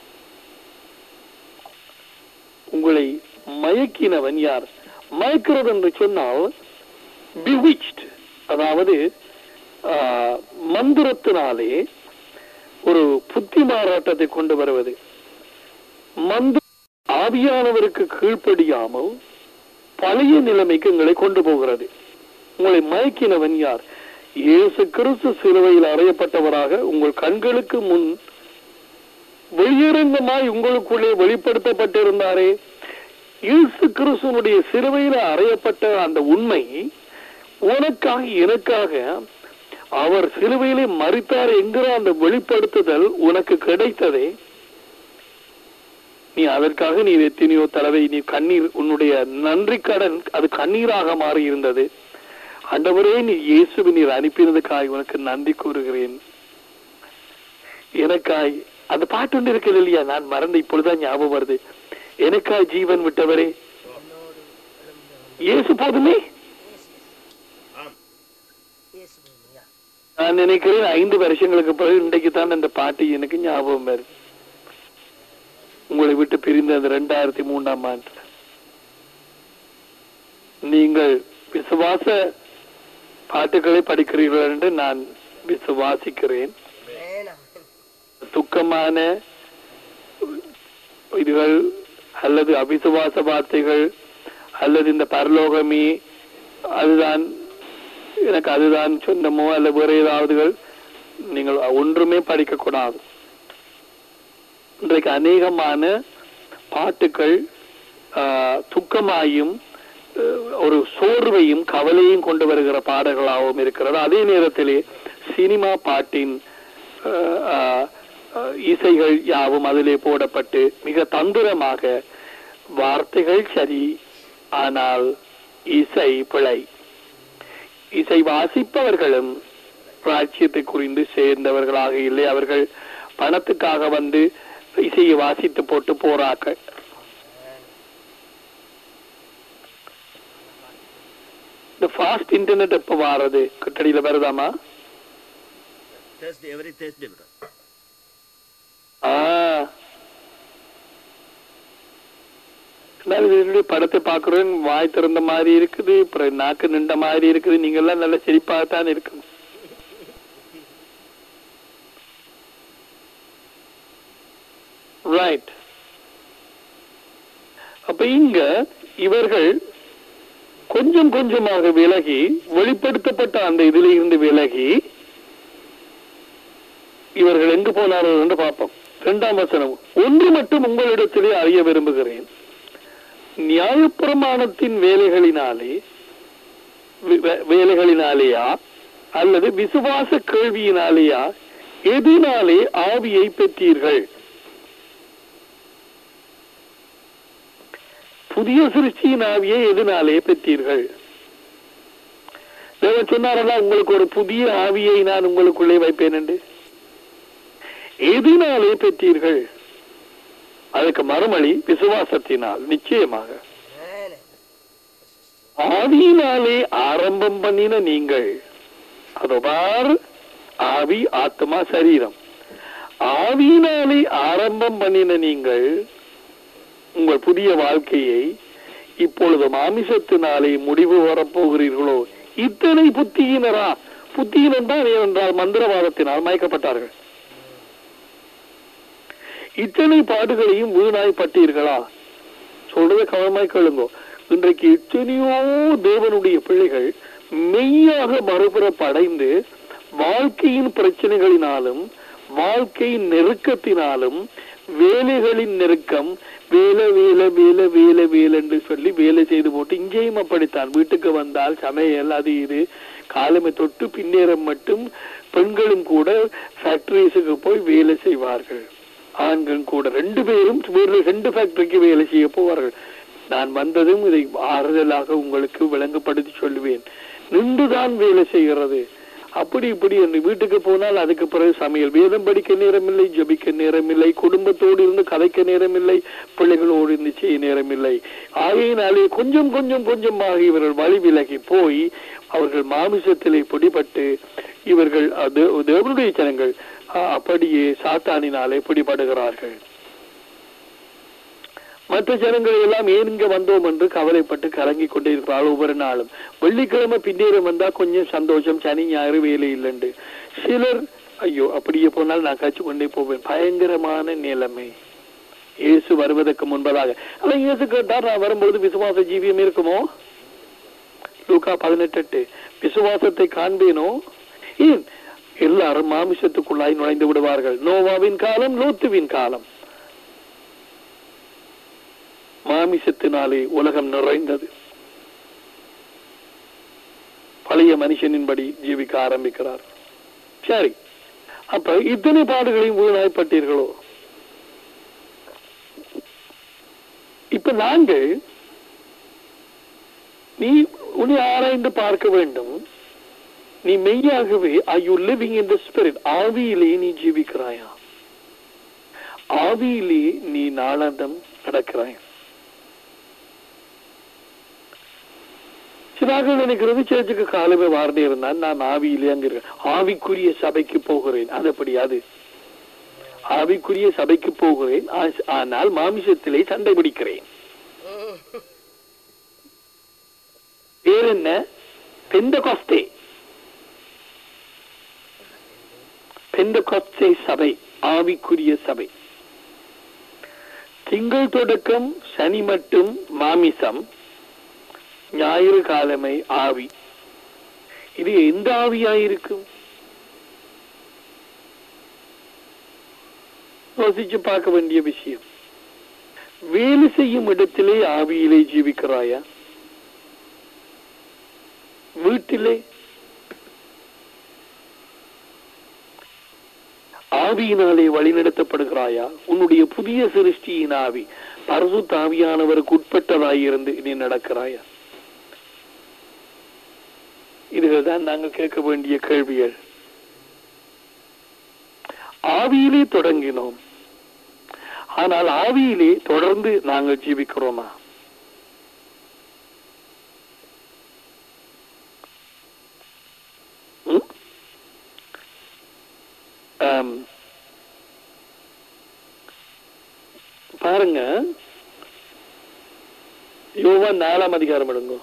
S1: உங்களை மயக்கினவன் யார்? மயக்கிறது என்று சொன்னால் bewitched, அதாவது மந்திரத்தினாலே ஒரு புத்தி மாறாட்டத்தை கொண்டு வருவது. ஆவியானவருக்கு கீழ்ப்படியாமல் பழைய நிலைமைக்கு உங்களை கொண்டு போகிறது. உங்களை மயக்கினவன் யார்? இயேசு கிறிஸ்து சிலுவையில் அறையப்பட்டவராக உங்கள் கண்களுக்கு முன் வெளியரங்கமாய் உங்களுக்குள்ளே வெளிப்படுத்தப்பட்டிருந்தாரே. இயேசு கிறிஸ்துவனுடைய சிலுவையில் அறையப்பட்ட அந்த உண்மை உனக்காக எனக்காக அவர் சிலுவையிலே மரித்தார் என்கிற அந்த வெளிப்படுத்துதல் உனக்கு கிடைத்ததே. நீ அதற்காக நீ எத்தனையோ தடவை நீ கண்ணீர், உன்னுடைய நன்றி கடன் அது கண்ணீராக மாறி இருந்தது. ஆண்டவரே, நீ இயேசுவை நீர் அனுப்பினதுக்காய் உனக்கு நன்றி கூறுகிறேன். எனக்காய் அந்த பாட்டு ஒன்று இருக்குது இல்லையா, நான் மறந்து இப்பொழுதுதான் ஞாபகம் வருது. எனக்காய் ஜீவன் விட்டவரே இயேசு போதுமே. நான் நினைக்கிறேன் 5 வருஷங்களுக்கு பிறகு இன்றைக்கு தான் அந்த பாட்டு எனக்கு ஞாபகம் வருது. உங்களை விட்டு பிரிந்த அந்த 2003ஆம் ஆண்டுல நீங்கள் விசுவாச பாட்டுகளை படிக்கிறீர்கள் என்று நான் விசுவாசிக்கிறேன். துக்கமான இதுகள் அல்லது அவிசுவாச வார்த்தைகள் அல்லது இந்த பரலோகமே அதுதான் எனக்கு அதுதான் சொந்தமோ அல்ல வேற ஏதாவதுகள் நீங்கள் ஒன்றுமே படிக்க கூடாது. இன்றைக்கு அநேகமான பாட்டுக்கள் துக்கமாயும் ஒரு சோர்வையும் கவலையும் கொண்டு வருகிற பாடல்களாகவும் இருக்கிறது. அதே நேரத்திலே சினிமா பாட்டின் இசைகள் யாவும் அதிலே போடப்பட்டு மிக தந்திரமாக வார்த்தைகள் சரி, ஆனால் இசை பிழை. இசை வாசிப்பவர்களும் ராஜ்யத்தை குறிந்து சேர்ந்தவர்களாக இல்லை. அவர்கள் பணத்துக்காக வந்து இசையை வாசித்து போட்டு போறார்கள். இந்த ஃபாஸ்ட் இன்டர்நெட் எப்ப வாரது? கட்டடியில வருதாமா? படத்தை பாக்குறேன், வாய் திறந்த மாதிரி இருக்குது, நாக்கு நின்ற மாதிரி இருக்குது. நீங்க எல்லாம் நல்ல சிரிப்பாகத்தான் இருக்கணும். ரைட். அப்ப இங்க இவர்கள் கொஞ்சம் கொஞ்சமாக விலகி, வெளிப்படுத்தப்பட்ட அந்த இதில் இருந்து விலகி இவர்கள் எங்கு போனார்கள் என்று பார்ப்போம். 2ஆம் வசனம், ஒன்று மட்டும் உங்களிடத்திலே அறிய விரும்புகிறேன், நியாயப்பிரமாணத்தின் வேலைகளினாலேயா அல்லது விசுவாச கேள்வியினாலேயா எதினாலே ஆவியை பெற்றீர்கள்? புதிய சிருஷ்டியின் ஆவியை எதினாலே பெற்றீர்கள்? தேவன் சொன்னாரல்ல, உங்களுக்கு ஒரு புதிய ஆவியை நான் உங்களுக்குள்ளே வைப்பேன் என்று. எதினாலே பெற்றீர்கள்? அதுக்கு மறுமொழி விசுவாசத்தினால். நிச்சயமாக ஆவியினாலே ஆரம்பம் பண்ணின நீங்கள், அதோபார் ஆவி ஆத்மா சரீரம், ஆவியினாலே ஆரம்பம் பண்ணின நீங்கள் உங்கள் புதிய வாழ்க்கையை இப்பொழுது மாமிசத்தினாலே முடிவு வரப்போகிறீர்களோ? இத்தனை புத்தியினரா? புத்தியினர் தான் ஏனென்றால் மந்திரவாதத்தினால் மயக்கப்பட்டார்கள். இத்தனை பாடுகளையும் வீணாய்ப்பட்டீர்களா? சொல்றதை கவனமாய் கேளுங்க. இன்றைக்கு எத்தனையோ தேவனுடைய பிள்ளைகள் மெய்யாக மறுபுறப்படைந்து வாழ்க்கையின் பிரச்சனைகளினாலும் வாழ்க்கையின் நெருக்கத்தினாலும் வேலைகளின் நெருக்கம், வேலை வேலை வேலை வேலை வேலை என்று சொல்லி வேலை செய்து போட்டு, இங்கேயும் அப்படித்தான். வீட்டுக்கு வந்தால் சமையல் அது இது, காலமை தொட்டு பின்னேறம் மட்டும் பெண்களும் கூட ஃபேக்டரிஸுக்கு போய் வேலை செய்வார்கள். ஆண்கள் கூட 2 பேரும் 2 ஃபேக்டரிக்கு வேலை செய்ய போவார்கள். நான் வந்ததும் இதை ஆறுதலாக உங்களுக்கு விளங்கப்படுத்தி சொல்லுவேன். நின்றுதான் வேலை செய்கிறது. அப்படி இப்படி என்று வீட்டுக்கு போனால் அதுக்கு பிறகு சமையல், வேதம் படிக்க நேரமில்லை, ஜபிக்க நேரமில்லை, குடும்பத்தோடு இருந்து கதைக்க நேரமில்லை, பிள்ளைகளோடு இருந்து செய்ய நேரமில்லை. ஆகையினாலே கொஞ்சம் கொஞ்சம் கொஞ்சமாக இவர்கள் வழி விலகி போய் அவர்கள் மாமிசத்திலே பிடிபட்டு இவர்கள் தேவனுடைய ஜனங்கள் அப்படியே சாத்தானினாலே பிடிபடுகிறார்கள். மற்ற ஜனங்களை எல்லாம் ஏன் இங்க வந்தோம் என்று கவலைப்பட்டு கலங்கி கொண்டே இருக்கிறார்கள் ஒவ்வொரு நாளும். வெள்ளிக்கிழமை பின்னேறம் வந்தா கொஞ்சம் சந்தோஷம், சனி ஞாயிறு வேலை இல்லைண்டு. சிலர் ஐயோ அப்படியே போனால் நான் கழிச்சு கொண்டே போவேன். பயங்கரமான நிலைமை. இயேசு வருவதற்கு முன்பதாக. ஆனா இயேசு கேட்டார், நான் வரும்பொழுது விசுவாச ஜீவியம் இருக்குமோ? லூக்கா 18:8. விசுவாசத்தை காண்பேனோ? ஏன் எல்லாரும் மாமிசத்துக்குள்ளாய் நுழைந்து விடுவார்கள். நோவாவின் காலம், லோத்துவின் காலம். மாமிசத்தினாலே உலகம் நிறைந்தது. பழைய மனுஷனின்படி ஜீவிக்க ஆரம்பிக்கிறார். சரி, அப்ப இத்தனை பாடுகளையும் வீணாய்ப்பட்டீர்களோ? இப்ப நாங்கள் உன்னை ஆராய்ந்து பார்க்க வேண்டும். நீ மெய்யாகவே are you living in the spirit? ஆவியிலே நீ ஜீவிக்கிறாயா? ஆவியிலே நீ நாளாந்தம் நடக்கிறாய். சிலாக்கள் நினைக்கிறது சேர்ச்சுக்கு காலமே வார்த்தை இருந்தால் நான் ஆவியிலே அங்க இருக்கேன், ஆவிக்குரிய சபைக்கு போகிறேன். அது எப்படி? அது ஆவிக்குரிய சபைக்கு போகிறேன், ஆனால் மாமிசத்திலே சண்டை பிடிக்கிறேன். பேர் என்ன? பெந்தெகோஸ்தே. பெந்தெகோஸ்தே சபை ஆவிக்குரிய சபை. திங்கள் தொடக்கம் சனி மட்டும் மாமிசம், ஞாயிறு காலமை ஆவி. இது எந்த ஆவியாயிருக்கும்? யோசிச்சு பார்க்க வேண்டிய விஷயம். வேலை செய்யும் இடத்திலே ஆவியிலே ஜீவிக்கிறாயா? வீட்டிலே ஆவியினாலே வழிநடத்தப்படுகிறாயா? உன்னுடைய புதிய சிருஷ்டியின் ஆவி பரிசுத்த ஆவியானவருக்கு உட்பட்டதாயிருந்து நீ நடக்கிறாயா? இதுதான் நாங்கள் கேட்க வேண்டிய கேள்விகள். ஆவியிலே தொடங்கினோம், ஆனால் ஆவியிலே தொடர்ந்து நாங்கள் ஜீவிக்கிறோமா? பாருங்க, யோவான் 4ஆம் அதிகாரம் எடுங்க.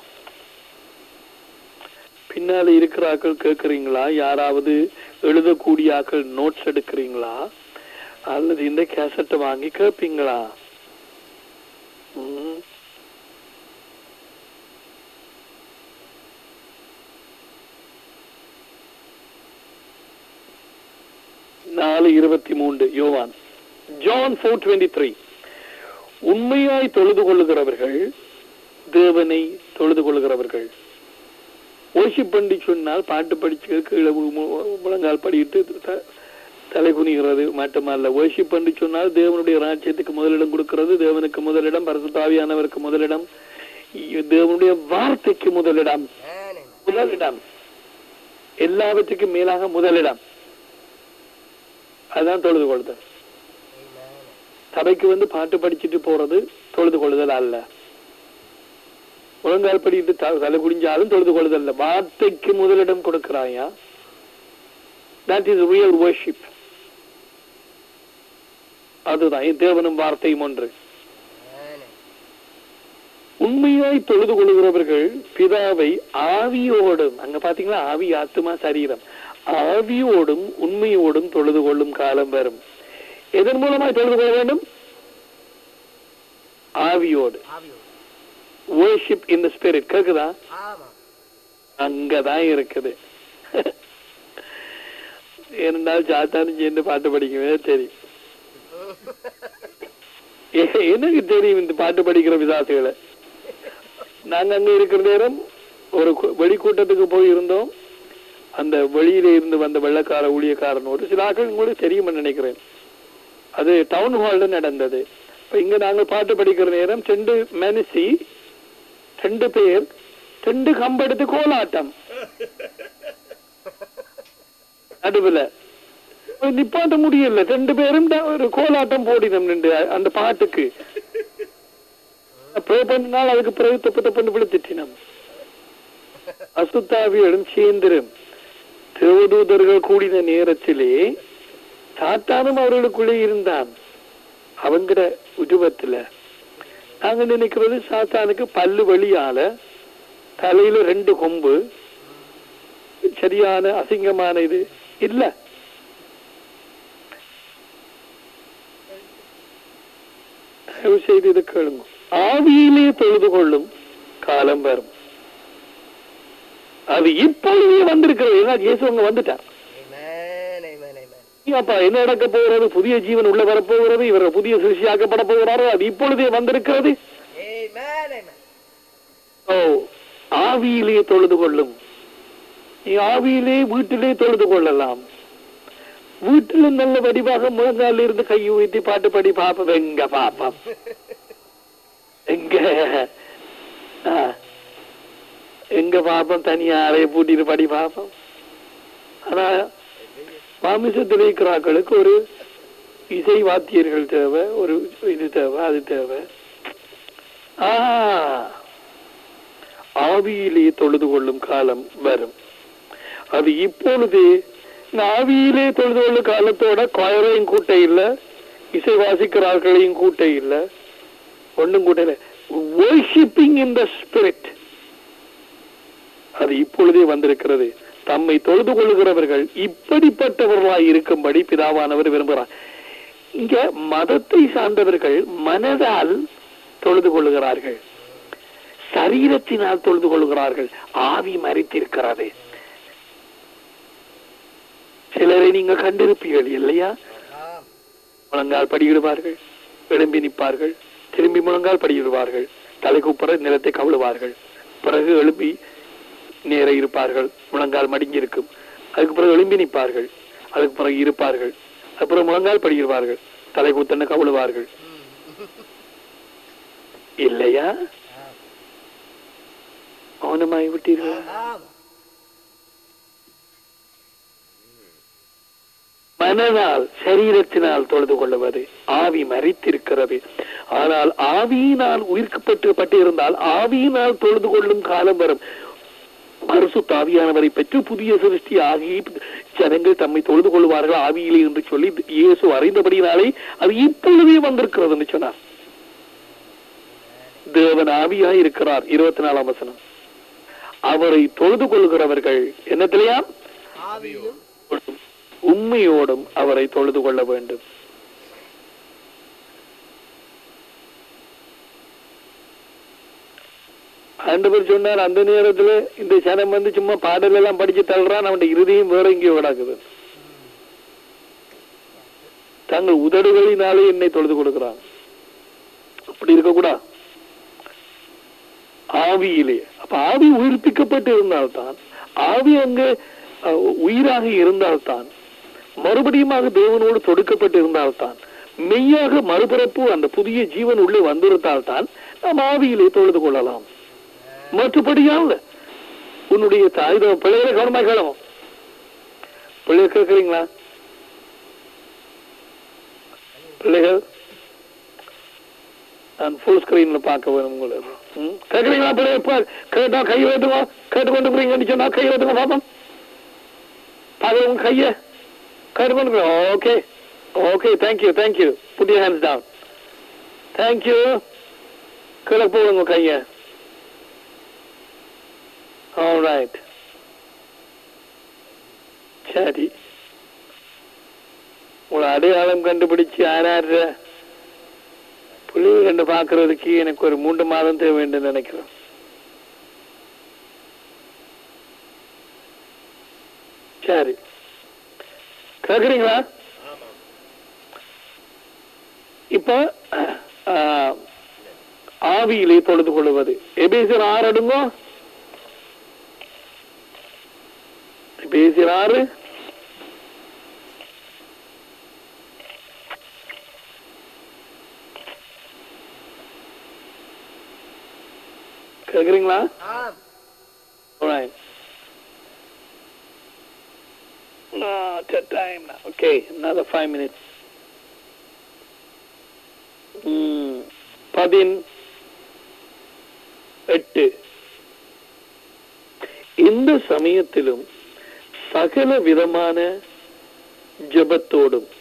S1: பின்னால இருக்கிற ஆக்கள் கேட்கறீங்களா? யாராவது எழுதக்கூடிய ஆக்கள் நோட்ஸ் எடுக்கிறீங்களா? அல்லது இந்த கேசட்டை வாங்கி கேட்பீங்களா? யோவான் John 4:23. உண்மையாய் தொழுது கொள்ளுகிறவர்கள் தேவனை தொழுது கொள்ளுகிறவர்கள். ஓஷிப் பண்ணி சொன்னால் பாட்டு படிச்சு கீழே முழங்கால் படிட்டு தலை குனிகிறது மட்டுமல்ல. ஓஷிப் பண்ணி சொன்னால் தேவனுடைய ராஜ்யத்துக்கு முதலிடம் கொடுக்கிறது, தேவனுக்கு முதலிடம், பரிசுத்த ஆவியானவருக்கு முதலிடம், தேவனுடைய வார்த்தைக்கு முதலிடம், எல்லாவற்றுக்கும் மேலாக முதலிடம். அதுதான் தொழுது கொள்ளுதல். சபைக்கு வந்து பாட்டு படிச்சுட்டு போறது தொழுது கொள்ளுதல் அல்ல. முழங்கால் படிட்டு தலை குடிஞ்சாலும் தொழுது கொள்ளுதல் அல்ல. வார்த்தைக்கு முதலிடம் கொடுக்கிறாயா? That is real worship. அதுதான் தேவனும் வார்த்தையும் ஒன்று. உண்மையாய் தொழுது கொள்கிறவர்கள் பிதாவை ஆவியோடும், அங்க பாத்தீங்களா, ஆவி ஆத்துமா சரீரம், ஆவியோடும் உண்மையோடும் தொழுது கொள்ளும் காலம் வரும். எதன் மூலமாய் தொழுது கொள்ள வேண்டும்? ஆவியோடு. worship in the spirit. கேக்குதா? அங்கதான் இருக்குது. ஏனென்றால் சாத்தானும் சேர்ந்து பாட்டு படிக்கவே தெரியும். எனக்கு தெரியும் இந்த பாட்டு படிக்கிற விதாசுகளை. நாங்க அங்க இருக்கிற நேரம் ஒரு வெளிக்கூட்டத்துக்கு போயிருந்தோம். அந்த வெளியில இருந்து வந்த வெள்ளக்கார ஊழியக்காரனோடு சில ஆக்கள் உங்களுக்கு தெரியும் நினைக்கிறேன். அது டவுன் ஹால்ல நடந்தது. இப்ப இங்க நாங்க பாட்டு படிக்கிற நேரம் 2 மனுஷி 2 பேர் 2 கம்பெடுத்து கோலாட்டம் நடுவுல நிப்பாட்ட முடியல. 2 பேரும் ஒரு கோலாட்டம் போடினோம் நின்று அந்த பாட்டுக்கு. ப்ரே பண்ணால் அதுக்கு பிறகு தப்பு தப்புன்னு விழுத்திட்டினோம். அசுத்தாவியிடம் சேர்ந்திரும் தேவதூதர்கள் கூடின நேரத்திலே சாத்தானும் அவர்களுக்குள்ளே இருந்தான். அவங்கிற உருவத்துல நாங்க நினைக்கிறது சாத்தானுக்கு பல்லு வழியால தலையில 2 கொம்பு, சரியான அசிங்கமான இது இல்ல. செய்து இது கேளுங்க. ஆவியிலே தொழுது கொள்ளும் காலம் வரும். அது இப்பொழுதே வந்திருக்கிறது. ஏன்னா இயேசு அங்க வந்துட்டார். அப்ப என்ன நடக்க போகிறது? புதிய ஜீவன் உள்ள வரப்போகிறது. இவர் புதிய சிருஷ்டியாக்கப்பட போகிறாரோ அது இப்பொழுதே வந்திருக்கிறது. ஆவியிலே தொழுது கொள்ளும். நீ ஆவியிலே வீட்டிலே தொழுது கொள்ளலாம். வீட்டில நல்ல வடிவாக முழங்கால இருந்து கை ஊற்றி பாட்டு படி பாப்ப எங்க பாப்பம் எங்க எங்க பாப்போம், தனியா அறைய பூட்டிட்டு படி பாப்போம். ஆனா மாமிசத்தில் இருக்கிறார்களுக்கு ஒரு இசை வாத்தியர்கள் தேவை, ஒரு இது தேவை, அது தேவை. ஆவியிலே தொழுது கொள்ளும் காலம் வரும். அது இப்பொழுது ஆவியிலே தொழுது கொள்ளும் காலத்தோட கொயரையும் கூட்ட இல்லை, இசை வாசிக்கிறார்களையும் கூட்ட இல்லை, ஒன்றும் கூட்ட இல்லை. வர்ஷிப்பிங் இன் த ஸ்பிரிட் அது இப்பொழுதே வந்திருக்கிறது. தம்மை தொழுது கொள்ளுகிறவர்கள் இப்படிப்பட்டவர்களாய் இருக்கும்படி பிதாவானவர் விரும்புகிறார். இங்க மதத்தை சார்ந்தவர்கள் மனதால் தொழுது கொள்ளுகிறார்கள், சரீரத்தினால் தொழுது கொள்ளுகிறார்கள். ஆவி மரித்திருக்கிறது. சிலரை நீங்க கண்டிருப்பீர்கள் இல்லையா? முழங்கால் படியிடுவார்கள், எழும்பி நிற்பார்கள், திரும்பி முழங்கால் படியிடுவார்கள், தலை கூப்பற நிலத்தை கவிழுவார்கள், பிறகு எழுப்பி நேர இருப்பார்கள், முழங்கால் மடிங்கி இருக்கும், அதுக்கு பிறகு எழும்பி நிற்பார்கள், அதுக்கு பிறகு இருப்பார்கள், அப்புறம் முழங்கால் படியிடுவார்கள், தலை கூத்தன்னு கவிழுவார்கள் இல்லையா? மௌனமாகி விட்டீர்கள். மனதால் சரீரத்தினால் தொழுது கொள்ளுவது. ஆவி மரித்திருக்கிறது. ஆனால் ஆவியினால் உயிர்க்கப்பட்டு இருந்தால் ஆவியினால் தொழுது கொள்ளும் காலம் வரும். பரிசுத்த ஆவியானவரை பெற்று புதிய சிருஷ்டி ஆகி ஜனங்கள் தம்மை தொழுது கொள்வார்கள் ஆவியிலே என்று சொல்லி இயேசு அறிந்தபடினாலே அது இப்பொழுதே வந்திருக்கிறது என்று சொன்னார். தேவன் ஆவியாய் இருக்கிறார். 24ஆம் வசனம். அவரை தொழுது கொள்கிறவர்கள் என்னத்திலையா? உண்மையோடும் அவரை தொழுது கொள்ள வேண்டும். ஆண்டவர் சொன்னார், அந்த நேரத்துல இந்த சனம் வந்து சும்மா பாடல் எல்லாம் படிச்சு தள்ளுறான், அவனுடைய இருதயம் வேற எங்கேயோ கிடக்குது. தங்கள் உதடுகளினாலே என்னை தொழுது கொடுக்கிறான். அப்படி இருக்கக்கூடாது. ஆவியிலே, அப்ப ஆவி உயிர்ப்பிக்கப்பட்டு இருந்தால்தான், ஆவி அங்க உயிராக இருந்தால்தான், மறுபடியுமாக தேவனோடு தொடுக்கப்பட்டு இருந்தால்தான், மெய்யாக மறுபிறப்பு அந்த புதிய ஜீவன் உள்ளே வந்திருந்தால்தான் நாம் ஆவியிலே தொழுது கொள்ளலாம். மற்றபடியால் உன்னுடைய தாய் பிள்ளைகளை கவனமாக கேளவும். பிள்ளைகள் கேட்கிறீங்களா? பிள்ளைகள் நான் ஃபுல் ஸ்கிரீன்ல பார்க்க வேணும். உங்களுக்கு கேட்கிறீங்களா? பிள்ளைகள் கேட்டா கை வைத்துங்க, கேட்டுக்கொண்டு போறீங்கன்னு சொன்னா கை வைத்துங்க பாப்போம். பாருங்க கைய கேட்டுக்கொண்டு. Okay okay, thank you thank you. Put your hands down. Thank you. கீழே போடுங்க கைய. All right. சரி, உங்களை அடையாளம் கண்டுபிடிச்சு ஆறாடுற புள்ளியை கண்டு பாக்குறதுக்கு எனக்கு ஒரு 3 மாதம் தேவை என்று நினைக்கிறேன். சரி, கேக்குறீங்களா? இப்ப ஆவியிலே தொழுது கொள்வது. எபேசியர் 6 அடுங்க. எபேசியர் 6 கேக்குறீங்களா? Alright. Not a time now. Okay, another 5 minutes. 18. இந்த சமயத்திலும் சகல விதமான ஜெபத்தோடும்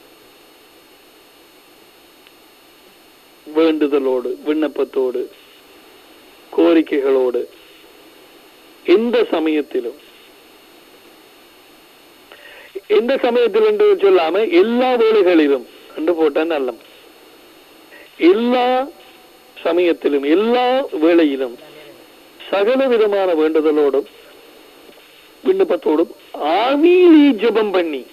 S1: வேண்டுதலோடு விண்ணப்பத்தோடு கோரிக்கைகளோடு எந்த சமயத்திலும் என்று சொல்லாம எல்லா வேளைகளிலும் என்று போட்ட நல்ல எல்லா சமயத்திலும் எல்லா வேளையிலும் சகல விதமான வேண்டுதலோடும் விண்ணப்பத்தோடும் ஆவியிலே ஜெபம் பண்ணி,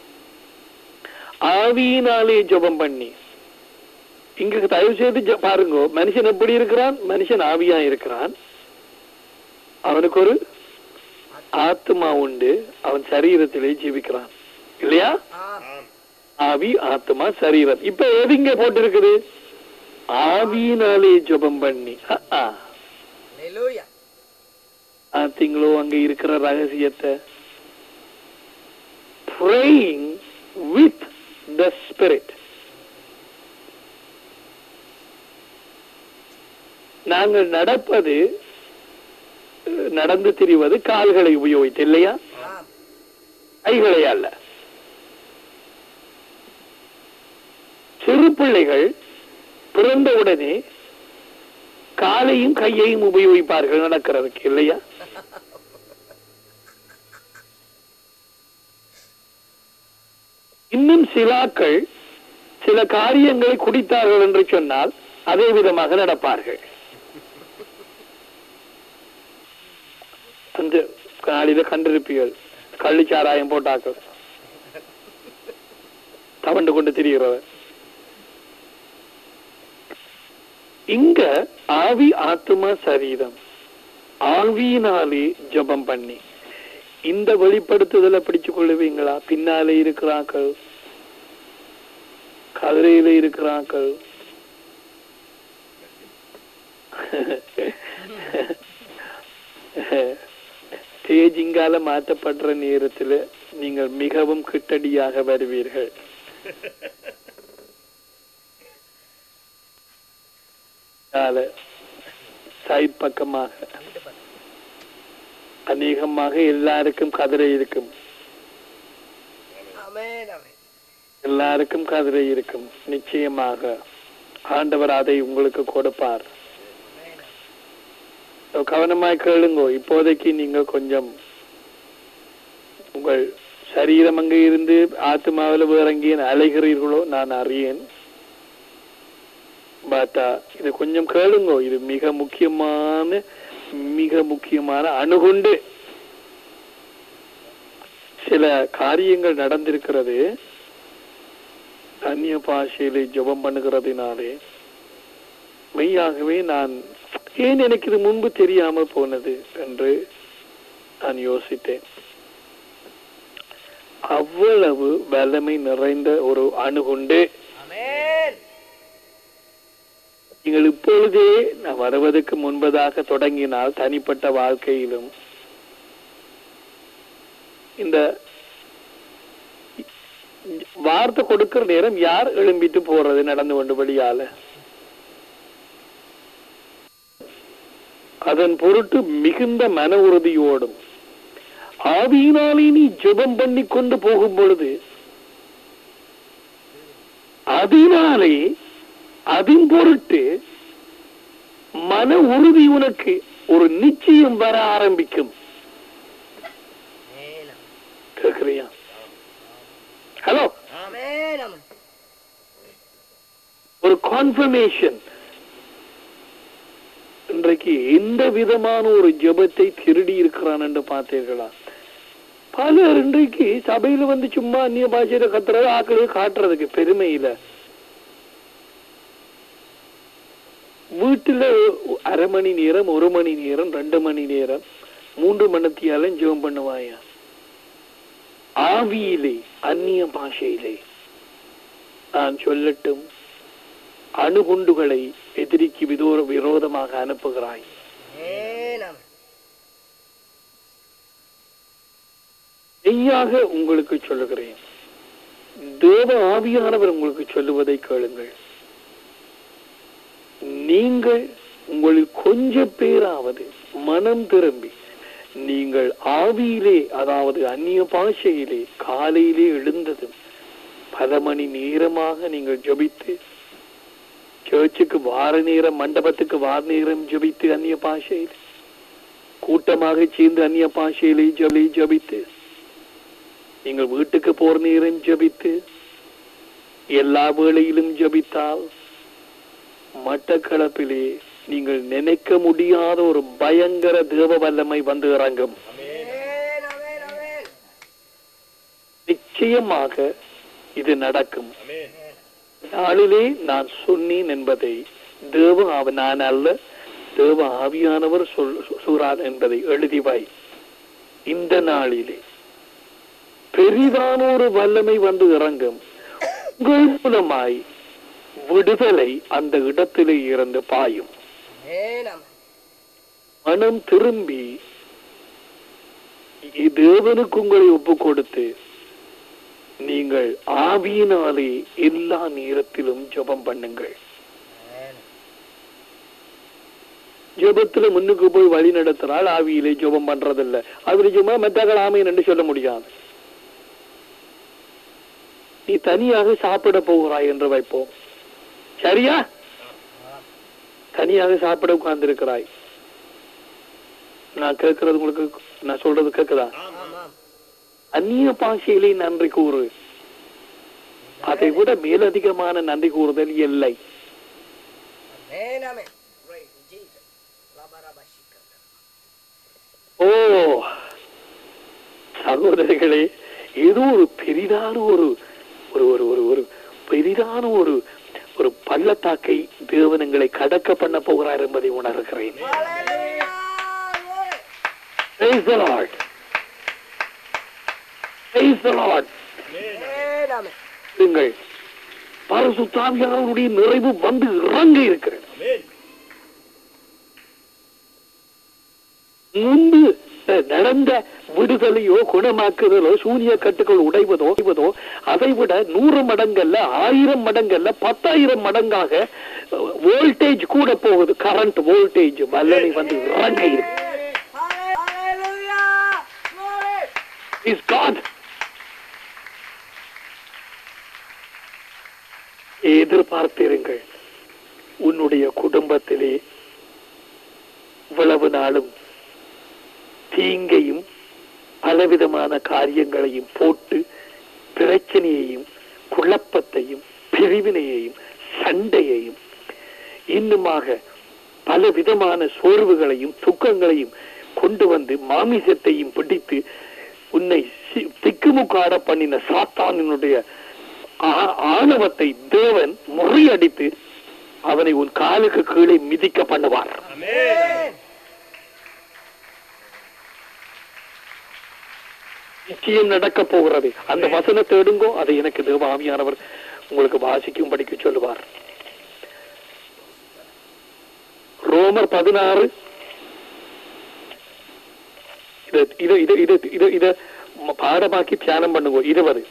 S1: ஆவியினாலே ஜெபம் பண்ணி. இங்க தயவு செய்து பாருங்க, மனுஷன் எப்படி இருக்கிறான்? மனுஷன் ஆவியா இருக்கிறான். அவனுக்கு ஒரு ஆத்மா உண்டு, அவன் சரீரத்திலே ஜீவிக்கிறான் இல்லையா? ஆவி, ஆத்மா, சரீரம். இப்ப எது இங்க போட்டு இருக்குது? ஆவியினாலே ஜெபம் பண்ணி. பார்த்தீங்களோ அங்க இருக்கிற ரகசியத்தை? praying with the spirit. நாங்கள் நடந்து திரிவது கால்களை உபயோகித்து இல்லையா, கைகளை அல்ல. சிறு பிள்ளைகள் பிறந்தவுடனே காலையும் கையையும் உபயோகிப்பார்கள் நடக்கிறதுக்கு இல்லையா? இன்னும் சிலாக்கள் சில காரியங்களை குடித்தார்கள் என்று சொன்னால் அதே விதமாக நடப்பார்கள். அந்த காலையில கண்டிருப்பீர்கள், கள்ளிச்சாராயம் போட்டாக்கள் தவண்டு கொண்டு திரிகிறவர். இங்க ஆவி ஆத்மா சரீரம், ஆவியினாலே ஜபம் பண்ணி இந்த வெளிப்படுத்துதலை பிடிச்சு கொள்ளுவீங்களா? பின்னாலே இருக்கிறார்கள், கதிரையில இருக்கிறார்கள், தேஜிங்கால மாற்றப்படுற நேரத்தில் நீங்கள் மிகவும் கிட்டடியாக வருவீர்கள். சைட் பக்கமாக அநேகமாக எல்லாருக்கும் கதிரை இருக்கும், எல்லாருக்கும் கதிரை இருக்கும். நிச்சயமாக ஆண்டவர் அதை உங்களுக்கு கொடுப்பார். கவனமாய் கேளுங்கோ. இப்போதைக்கு நீங்க கொஞ்சம் உங்கள் சரீரம் அங்கே இருந்து ஆத்மாவில் இறங்கி அலைகிறீர்களோ நான் அறியேன். பாத்தா இது கொஞ்சம் கேளுங்கோ. இது மிக முக்கியமான அணுகுண்டு. சில காரியங்கள் நடந்திருக்கிறது அந்நிய பாஷையிலே ஜெபம் பண்ணுகிறதுனாலே. மெய்யாகவே நான் ஏன் எனக்கு இது முன்பு தெரியாமல் போனது என்று நான் யோசித்தேன். அவ்வளவு வல்லமை நிறைந்த ஒரு அணுகுண்டு. நீங்கள் இப்பொழுதே நான் வருவதற்கு முன்பதாக தொடங்கினால் தனிப்பட்ட வாழ்க்கையிலும் இந்த வார்த்தை கொடுக்கிற நேரம் யார் எழும்பிட்டு போறது நடந்து கொண்டு வழியால, அதன் பொருட்டு மிகுந்த மன உறுதியோடும் ஆவியினாலே நீ ஜெபம் பண்ணி கொண்டு போகும் பொழுது அதனாலே அதன் பொருட்டு மன உறுதி உனக்கு ஒரு நிச்சயம் வர ஆரம்பிக்கும். கேக்குறியா? ஹலோ, ஒரு கான்ஃபர்மேஷன். இன்றைக்கு எந்த விதமான ஒரு ஜெபத்தை திருடி இருக்கிறான் என்று பார்த்தீர்களா? பலர் இன்றைக்கு சபையில வந்து சும்மா அந்நிய பாஷையில கத்துறது ஆக்களுக்கு காட்டுறதுக்கு பெருமையில, வீட்டுல அரை மணி நேரம், 1 மணி நேரம், 2 மணி நேரம், 3 மணித்தியாலும் ஜெபம் பண்ணுவாயா? ஆவியிலே அந்நிய பாஷையிலே. நான் சொல்லட்டும், அணுகுண்டுகளை எதிரிக்கு விரோதமாக அனுப்புகிறாய். மெய்யாக உங்களுக்கு சொல்லுகிறேன், தேவ ஆவியானவர் உங்களுக்கு சொல்லுவதை கேளுங்கள். நீங்கள் உங்களில் கொஞ்ச பேராவது மனம் திரும்பி நீங்கள் ஆவியிலே, அதாவது அந்நிய பாஷையிலே காலையிலே எழுந்ததும் பல மணி நேரமாக நீங்கள் ஜபித்து, சர்ச்சுக்கு வார நேரம், மண்டபத்துக்கு வார நேரம் ஜபித்து அந்நிய பாஷையில் கூட்டமாக சேர்ந்து அந்நிய பாஷையிலே ஜபித்து, நீங்கள் வீட்டுக்கு போற நேரம் ஜபித்து, எல்லா வேளையிலும் ஜபித்தால் மட்டக்களப்பிலே நீங்கள் நினைக்க முடியாத ஒரு பயங்கர தேவ வல்லமை வந்து இறங்கும். நிச்சயமாக இது நடக்கும். நாளிலே நான் சொன்னேன் என்பதை நான் அல்ல, தேவ ஆவியானவர் சொல்றார் என்பதை எழுதிவை. இந்த நாளிலே பெரிதான ஒரு வல்லமை வந்து இறங்கும். உங்கள் மூலமாய் விடுதலை அந்த இடத்திலே இருந்து பாயும். மனம் திரும்பி தேவனுக்கு உங்களை ஒப்பு கொடுத்து நீங்கள் ஆவியினாலே எல்லா நேரத்திலும் ஜெபம் பண்ணுங்கள். ஜெபத்துல முன்னுக்கு போய் வழி நடத்தினால் ஆவியிலே ஜெபம் பண்றதில்லை. அவரு சும்மா மெத்தகள் ஆமையன் என்று சொல்ல முடியாது. நீ தனியாக சாப்பிட போகிறாய் என்று வைப்போம், சரியா? தனியாக சாப்பிட உட்கார்ந்து இருக்கிறாய். நான் கேட்கறது உங்களுக்கு, நான் சொல்றது கேட்குதா? அந்நிய பாஷையிலே நன்றி கூறு. அதை விட மேலதிகமான நன்றி கூறுதல் இல்லை. ஓ சகோதரிகளே, ஏதோ ஒரு பெரிதான ஒரு பெரிதான ஒரு பள்ளத்தாக்கை தேவனங்களை கடக்க பண்ண போகிறார் என்பதை உணர்கிறேன். Praise the Lord. Praise the Lord. நீங்கள் பரிசுத்த ஆவியானவருடைய நிறைவு வந்து இறங்க இருக்கிறது. முன்பு நடந்த விடுதலையோ குணமாக்குதலோ சூனிய கட்டுகள் உடைவதோ அதை விட 100 மடங்கல்ல 1000 மடங்கல்ல 10,000 மடங்காக வோல்டேஜ் கூட போகுது. கரண்ட் வோல்டேஜ் வல்லமை வந்து இறங்க இருக்கு. எதிர்பார்த்திருங்கள். உன்னுடைய குடும்பத்திலே இவ்வளவு நாளும் தீங்கையும் பலவிதமான காரியங்களையும் போட்டு பிரச்சனையையும் குழப்பத்தையும் பிரிவினையையும் சண்டையையும் இன்னுமாக பலவிதமான சோர்வுகளையும் துக்கங்களையும் கொண்டு வந்து மாமிசத்தையும் பிடித்து உன்னை திக்குமுக்காட பண்ணின சாத்தானினுடைய ஆணவத்தை தேவன் முறியடித்து அவனை உன் காலுக்கு கீழே மிதிக்க பண்ணுவார். நிச்சயம் நடக்க போகிறது. அந்த வசனத்தை எடுங்கோ, அதை எனக்கு தேவ ஆவியானவர் உங்களுக்கு வாசிக்கும் படிக்க சொல்லுவார். ரோமர் 16 இத பாடமாக்கி தியானம் பண்ணுங்க. 20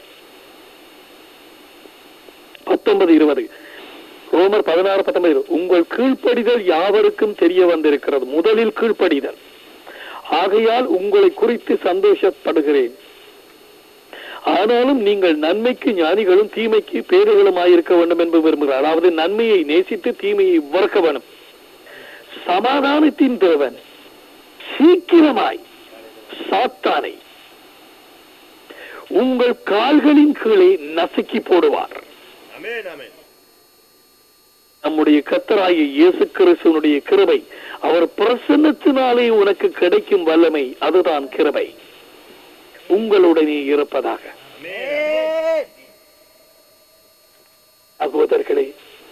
S1: 19 20 ரோமர் 16 19 உங்கள் கீழ்ப்படிதல் யாவருக்கும் தெரிய வந்திருக்கிறது. முதலில் கீழ்ப்படிதல். ஆகையால் உங்களை குறித்து சந்தோஷப்படுகிறேன். ஆனாலும் நீங்கள் நன்மைக்கு ஞானிகளும் தீமைக்கு பேறுகளும் ஆயிருக்க வேண்டும் என்று விரும்புகிறார். அதாவது நன்மையை நேசித்து தீமையை வெறுக்க வேண்டும். சமாதானத்தின் தேவன் சீக்கிரமாய் சாத்தானை உங்கள் கால்களின் கீழே நசுக்கி போடுவார். நம்முடைய கர்த்தராகிய இயேசு கிறிஸ்துவினுடைய கிருபை, அவர் பிரசன்னத்தினாலே உனக்கு கிடைக்கும் வல்லமை, அதுதான் கிருபை, உங்களுடனே இருப்பதாக. சகோதரர்களே,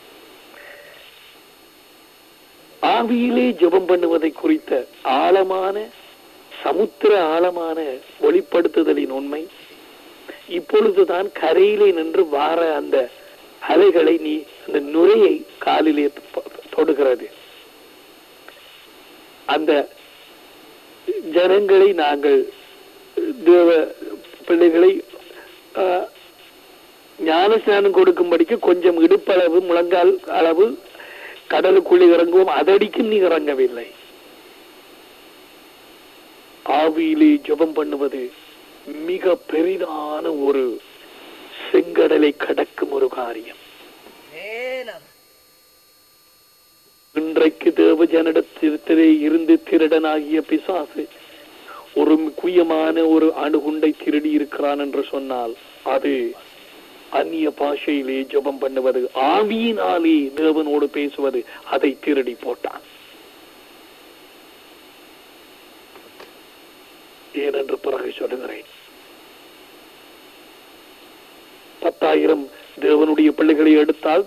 S1: ஆவியிலே ஜெபம் பண்ணுவதை குறித்த ஆழமான சமுத்திர ஆழமான வெளிப்படுத்துதலின் உண்மை இப்பொழுதுதான் கரையிலே நின்று வார அந்த அலைகளை நீ அந்த நுரையை காலிலே தொடுகிறது. அந்த ஜனங்களை நாங்கள் தேவ பிள்ளைகளை ஞான ஸ்நானம் கொடுக்கும்படிக்கு கொஞ்சம் இடுப்பளவு முழங்கால் அளவு கடலுக்குள்ளே இறங்குவோம். அதடிக்கும் நீ இறங்கவில்லை. ஆவியிலே ஜெபம் பண்ணுவது மிக பெரிதான ஒரு செங்கடலை கடக்கும் ஒரு காரியம். இன்றைக்கு தேவ ஜனத்திலே இருந்து திருடனாகிய பிசாசு ஒரு குயமான ஒரு அணுகுண்டை திருடி இருக்கிறான் என்று சொன்னால் அது அந்நிய பாஷையிலே ஜெபம் பண்ணுவது, ஆவியினாலே தேவனோடு பேசுவது, அதை திருடி போட்டான். ஏனென்று பிறகு சொல்லுகிறேன். 10,000 தேவனுடைய பிள்ளைகளை எடுத்தால்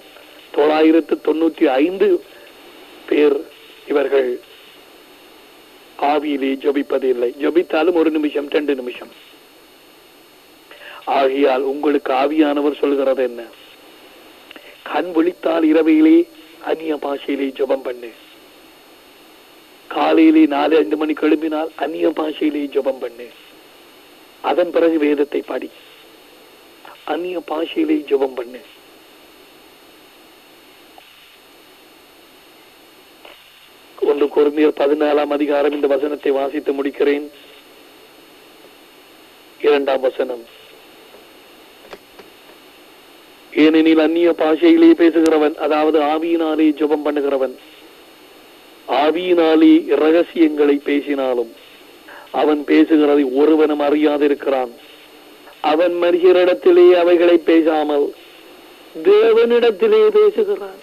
S1: 995 பேர் இவர்கள் ஆவியிலே ஜெபிப்பதில்லை. ஜெபித்தாலும் 1 நிமிஷம் 2 நிமிஷம். ஆகையால் உங்களுக்கு ஆவியானவர் சொல்கிறது என்ன? கண் விழித்தால் இரவையிலே அந்நிய பாஷையிலே ஜெபம் பண்ணு. காலையிலே 4-5 மணிக்கு எழுப்பினால் அந்நிய பாஷையிலே ஜெபம் பண்ணு. அதன் பிறகு வேதத்தை படி, அந்நிய பாஷையிலே ஜெபம் பண்ணு. ஒன்று கொரிந்தியர் 14ஆம் அதிகாரம் இந்த வசனத்தை வாசித்து முடிக்கிறேன். 2ஆம் வசனம். ஏனெனில் அந்நிய பாஷையிலே பேசுகிறவன், அதாவது ஆவியினாலே ஜெபம் பண்ணுகிறவன், ஆவியினாலே இரகசியங்களை பேசினாலும் அவன் பேசுகிறதை ஒருவனும் அறியாதிருக்கிறான். அவன் மனுஷரிடத்திலே அவைகளை பேசாமல் தேவனிடத்திலே பேசுகிறான்.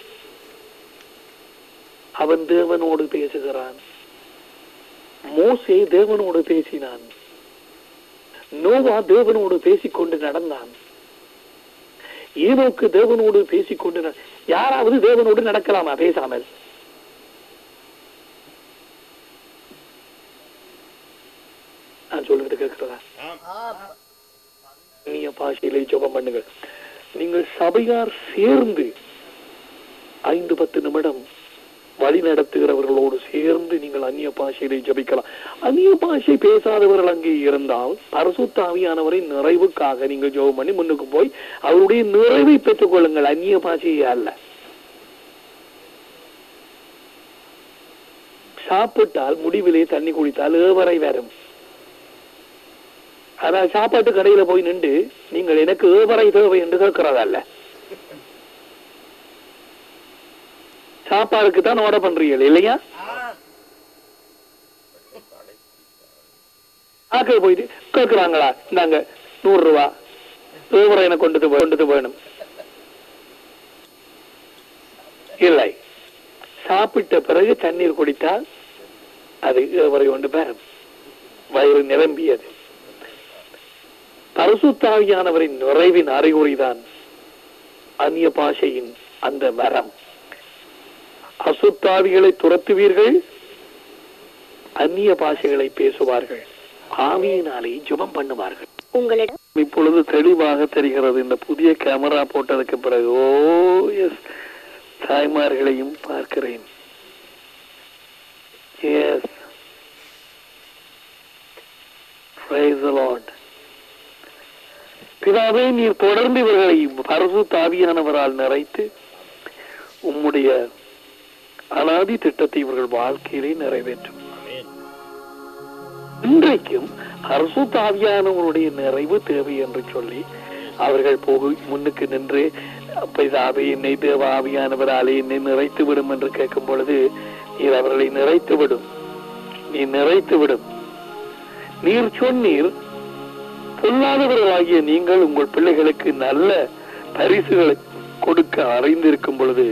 S1: அவன் தேவனோடு பேசுகிறான். மோசே தேவனோடு பேசினான். நோவா தேவனோடு பேசிக்கொண்டு நடந்தான். ஈனோக்கு தேவனோடு பேசிக்கொண்டு, யாராவது தேவனோடு நடக்கலாமா பேசாமல்? நான் சொல்றது கேட்கிறதா? அந்நிய பாஷையிலே ஜெபம் பண்ணுங்கள். நீங்கள் சபையார் சேர்ந்து 5-10 நிமிடம் வழி நடத்துகிறவர்களோடு சேர்ந்து நீங்கள் அந்நிய பாஷையிலே ஜெபிக்கலாம். அந்நிய பாஷை பேசாதவர்கள் அங்கே இருந்தால் பரிசுத்த ஆவியானவரின் நிறைவுக்காக நீங்கள் ஜெபம் பண்ணி முன்னுக்கு போய் அவருடைய நிறைவை பெற்றுக் கொள்ளுங்கள். அந்நிய பாஷையே அல்ல. சாப்பிட்டால் முடிவிலே தண்ணி குடித்தால் ஏவரை வரும். ஆனா சாப்பாட்டு கடையில போய் நின்று நீங்கள் எனக்கு ஏவரை தேவை என்று கேட்கிறதல்ல. சாப்பாடுக்கு தான் ஆர்டர் பண்றீங்க இல்லையா? ஆக்கள் போயிட்டு கேட்கிறாங்களா, இந்தாங்க 100 ரூபா ஏவரை எனக்கு கொண்டு போயணும். இல்லை, சாப்பிட்ட பிறகு தண்ணீர் குடித்தால் அது ஏவரை கொண்டு பெறும். வயிறு நிரம்பியது. பரிசுத்த ஆவியானவரின் நிறைவின் அறிகுறிதான் அந்நிய பாஷையின் அந்த வரம். அசுத்தாவிகளை துரத்துவீர்கள், அந்நிய பாஷைகளை பேசுவார்கள், ஆவியினாலே ஜெபம் பண்ணுவார்கள். உங்களிடம் இப்பொழுது தெளிவாக தெரிகிறது. இந்த புதிய கேமரா போட்டதுக்கு பிறகு எஸ், தாய்மார்களையும் பார்க்கிறேன். Yes, praise the Lord. பிதாவே, நீர் தொடர்ந்து இவர்களை பரிசுத்த ஆவியானவரால் நிறைத்து உம்முடைய அனாதி திட்டத்தை இவர்கள் வாழ்க்கையிலே நிறைவேற்றும். இன்றைக்கும் பரிசுத்த ஆவியானவருடைய நிறைவு தேவை என்று சொல்லி அவர்கள் முன்னுக்கு நின்று பிதாவே என்னை தேவ ஆவியானவராலே என்னை நிறைத்து விடும் என்று கேட்கும் பொழுது நீர் அவர்களை நிறைத்து விடும். நீ நிறைத்து விடும். நீர் சொன்னீர், பொல்லாதவர்களாகிய நீங்கள் உங்கள் பிள்ளைகளுக்கு நல்ல பரிசுகளை கொடுக்க அறிந்திருக்கும் பொழுது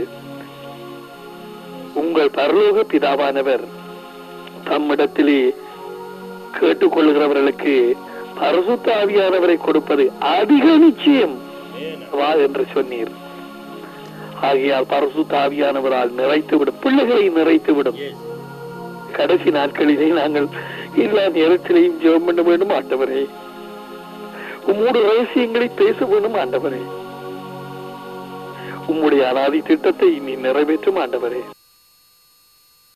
S1: உங்கள் பரலோக பிதாவானவர் தம்மிடத்திலே கேட்டுக்கொள்கிறவர்களுக்கு பரிசுத்த ஆவியானவரை கொடுப்பது அதிக நிச்சயம் வா என்று சொன்னீர். ஆகையால் பரிசுத்த ஆவியானவரால் நிறைத்துவிடும், பிள்ளைகளை நிறைத்துவிடும். கடைசி நாட்களிலே நாங்கள் எல்லா நேரத்திலேயும் ஜெபம் பண்ண வேண்டும் ஆண்டவரே. உம்முடைய ரகசியங்களை பேச வேண்டும் ஆண்டவரே. உம்முடைய அனாதி திட்டத்தை நீ நிறைவேற்றும் ஆண்டவரே.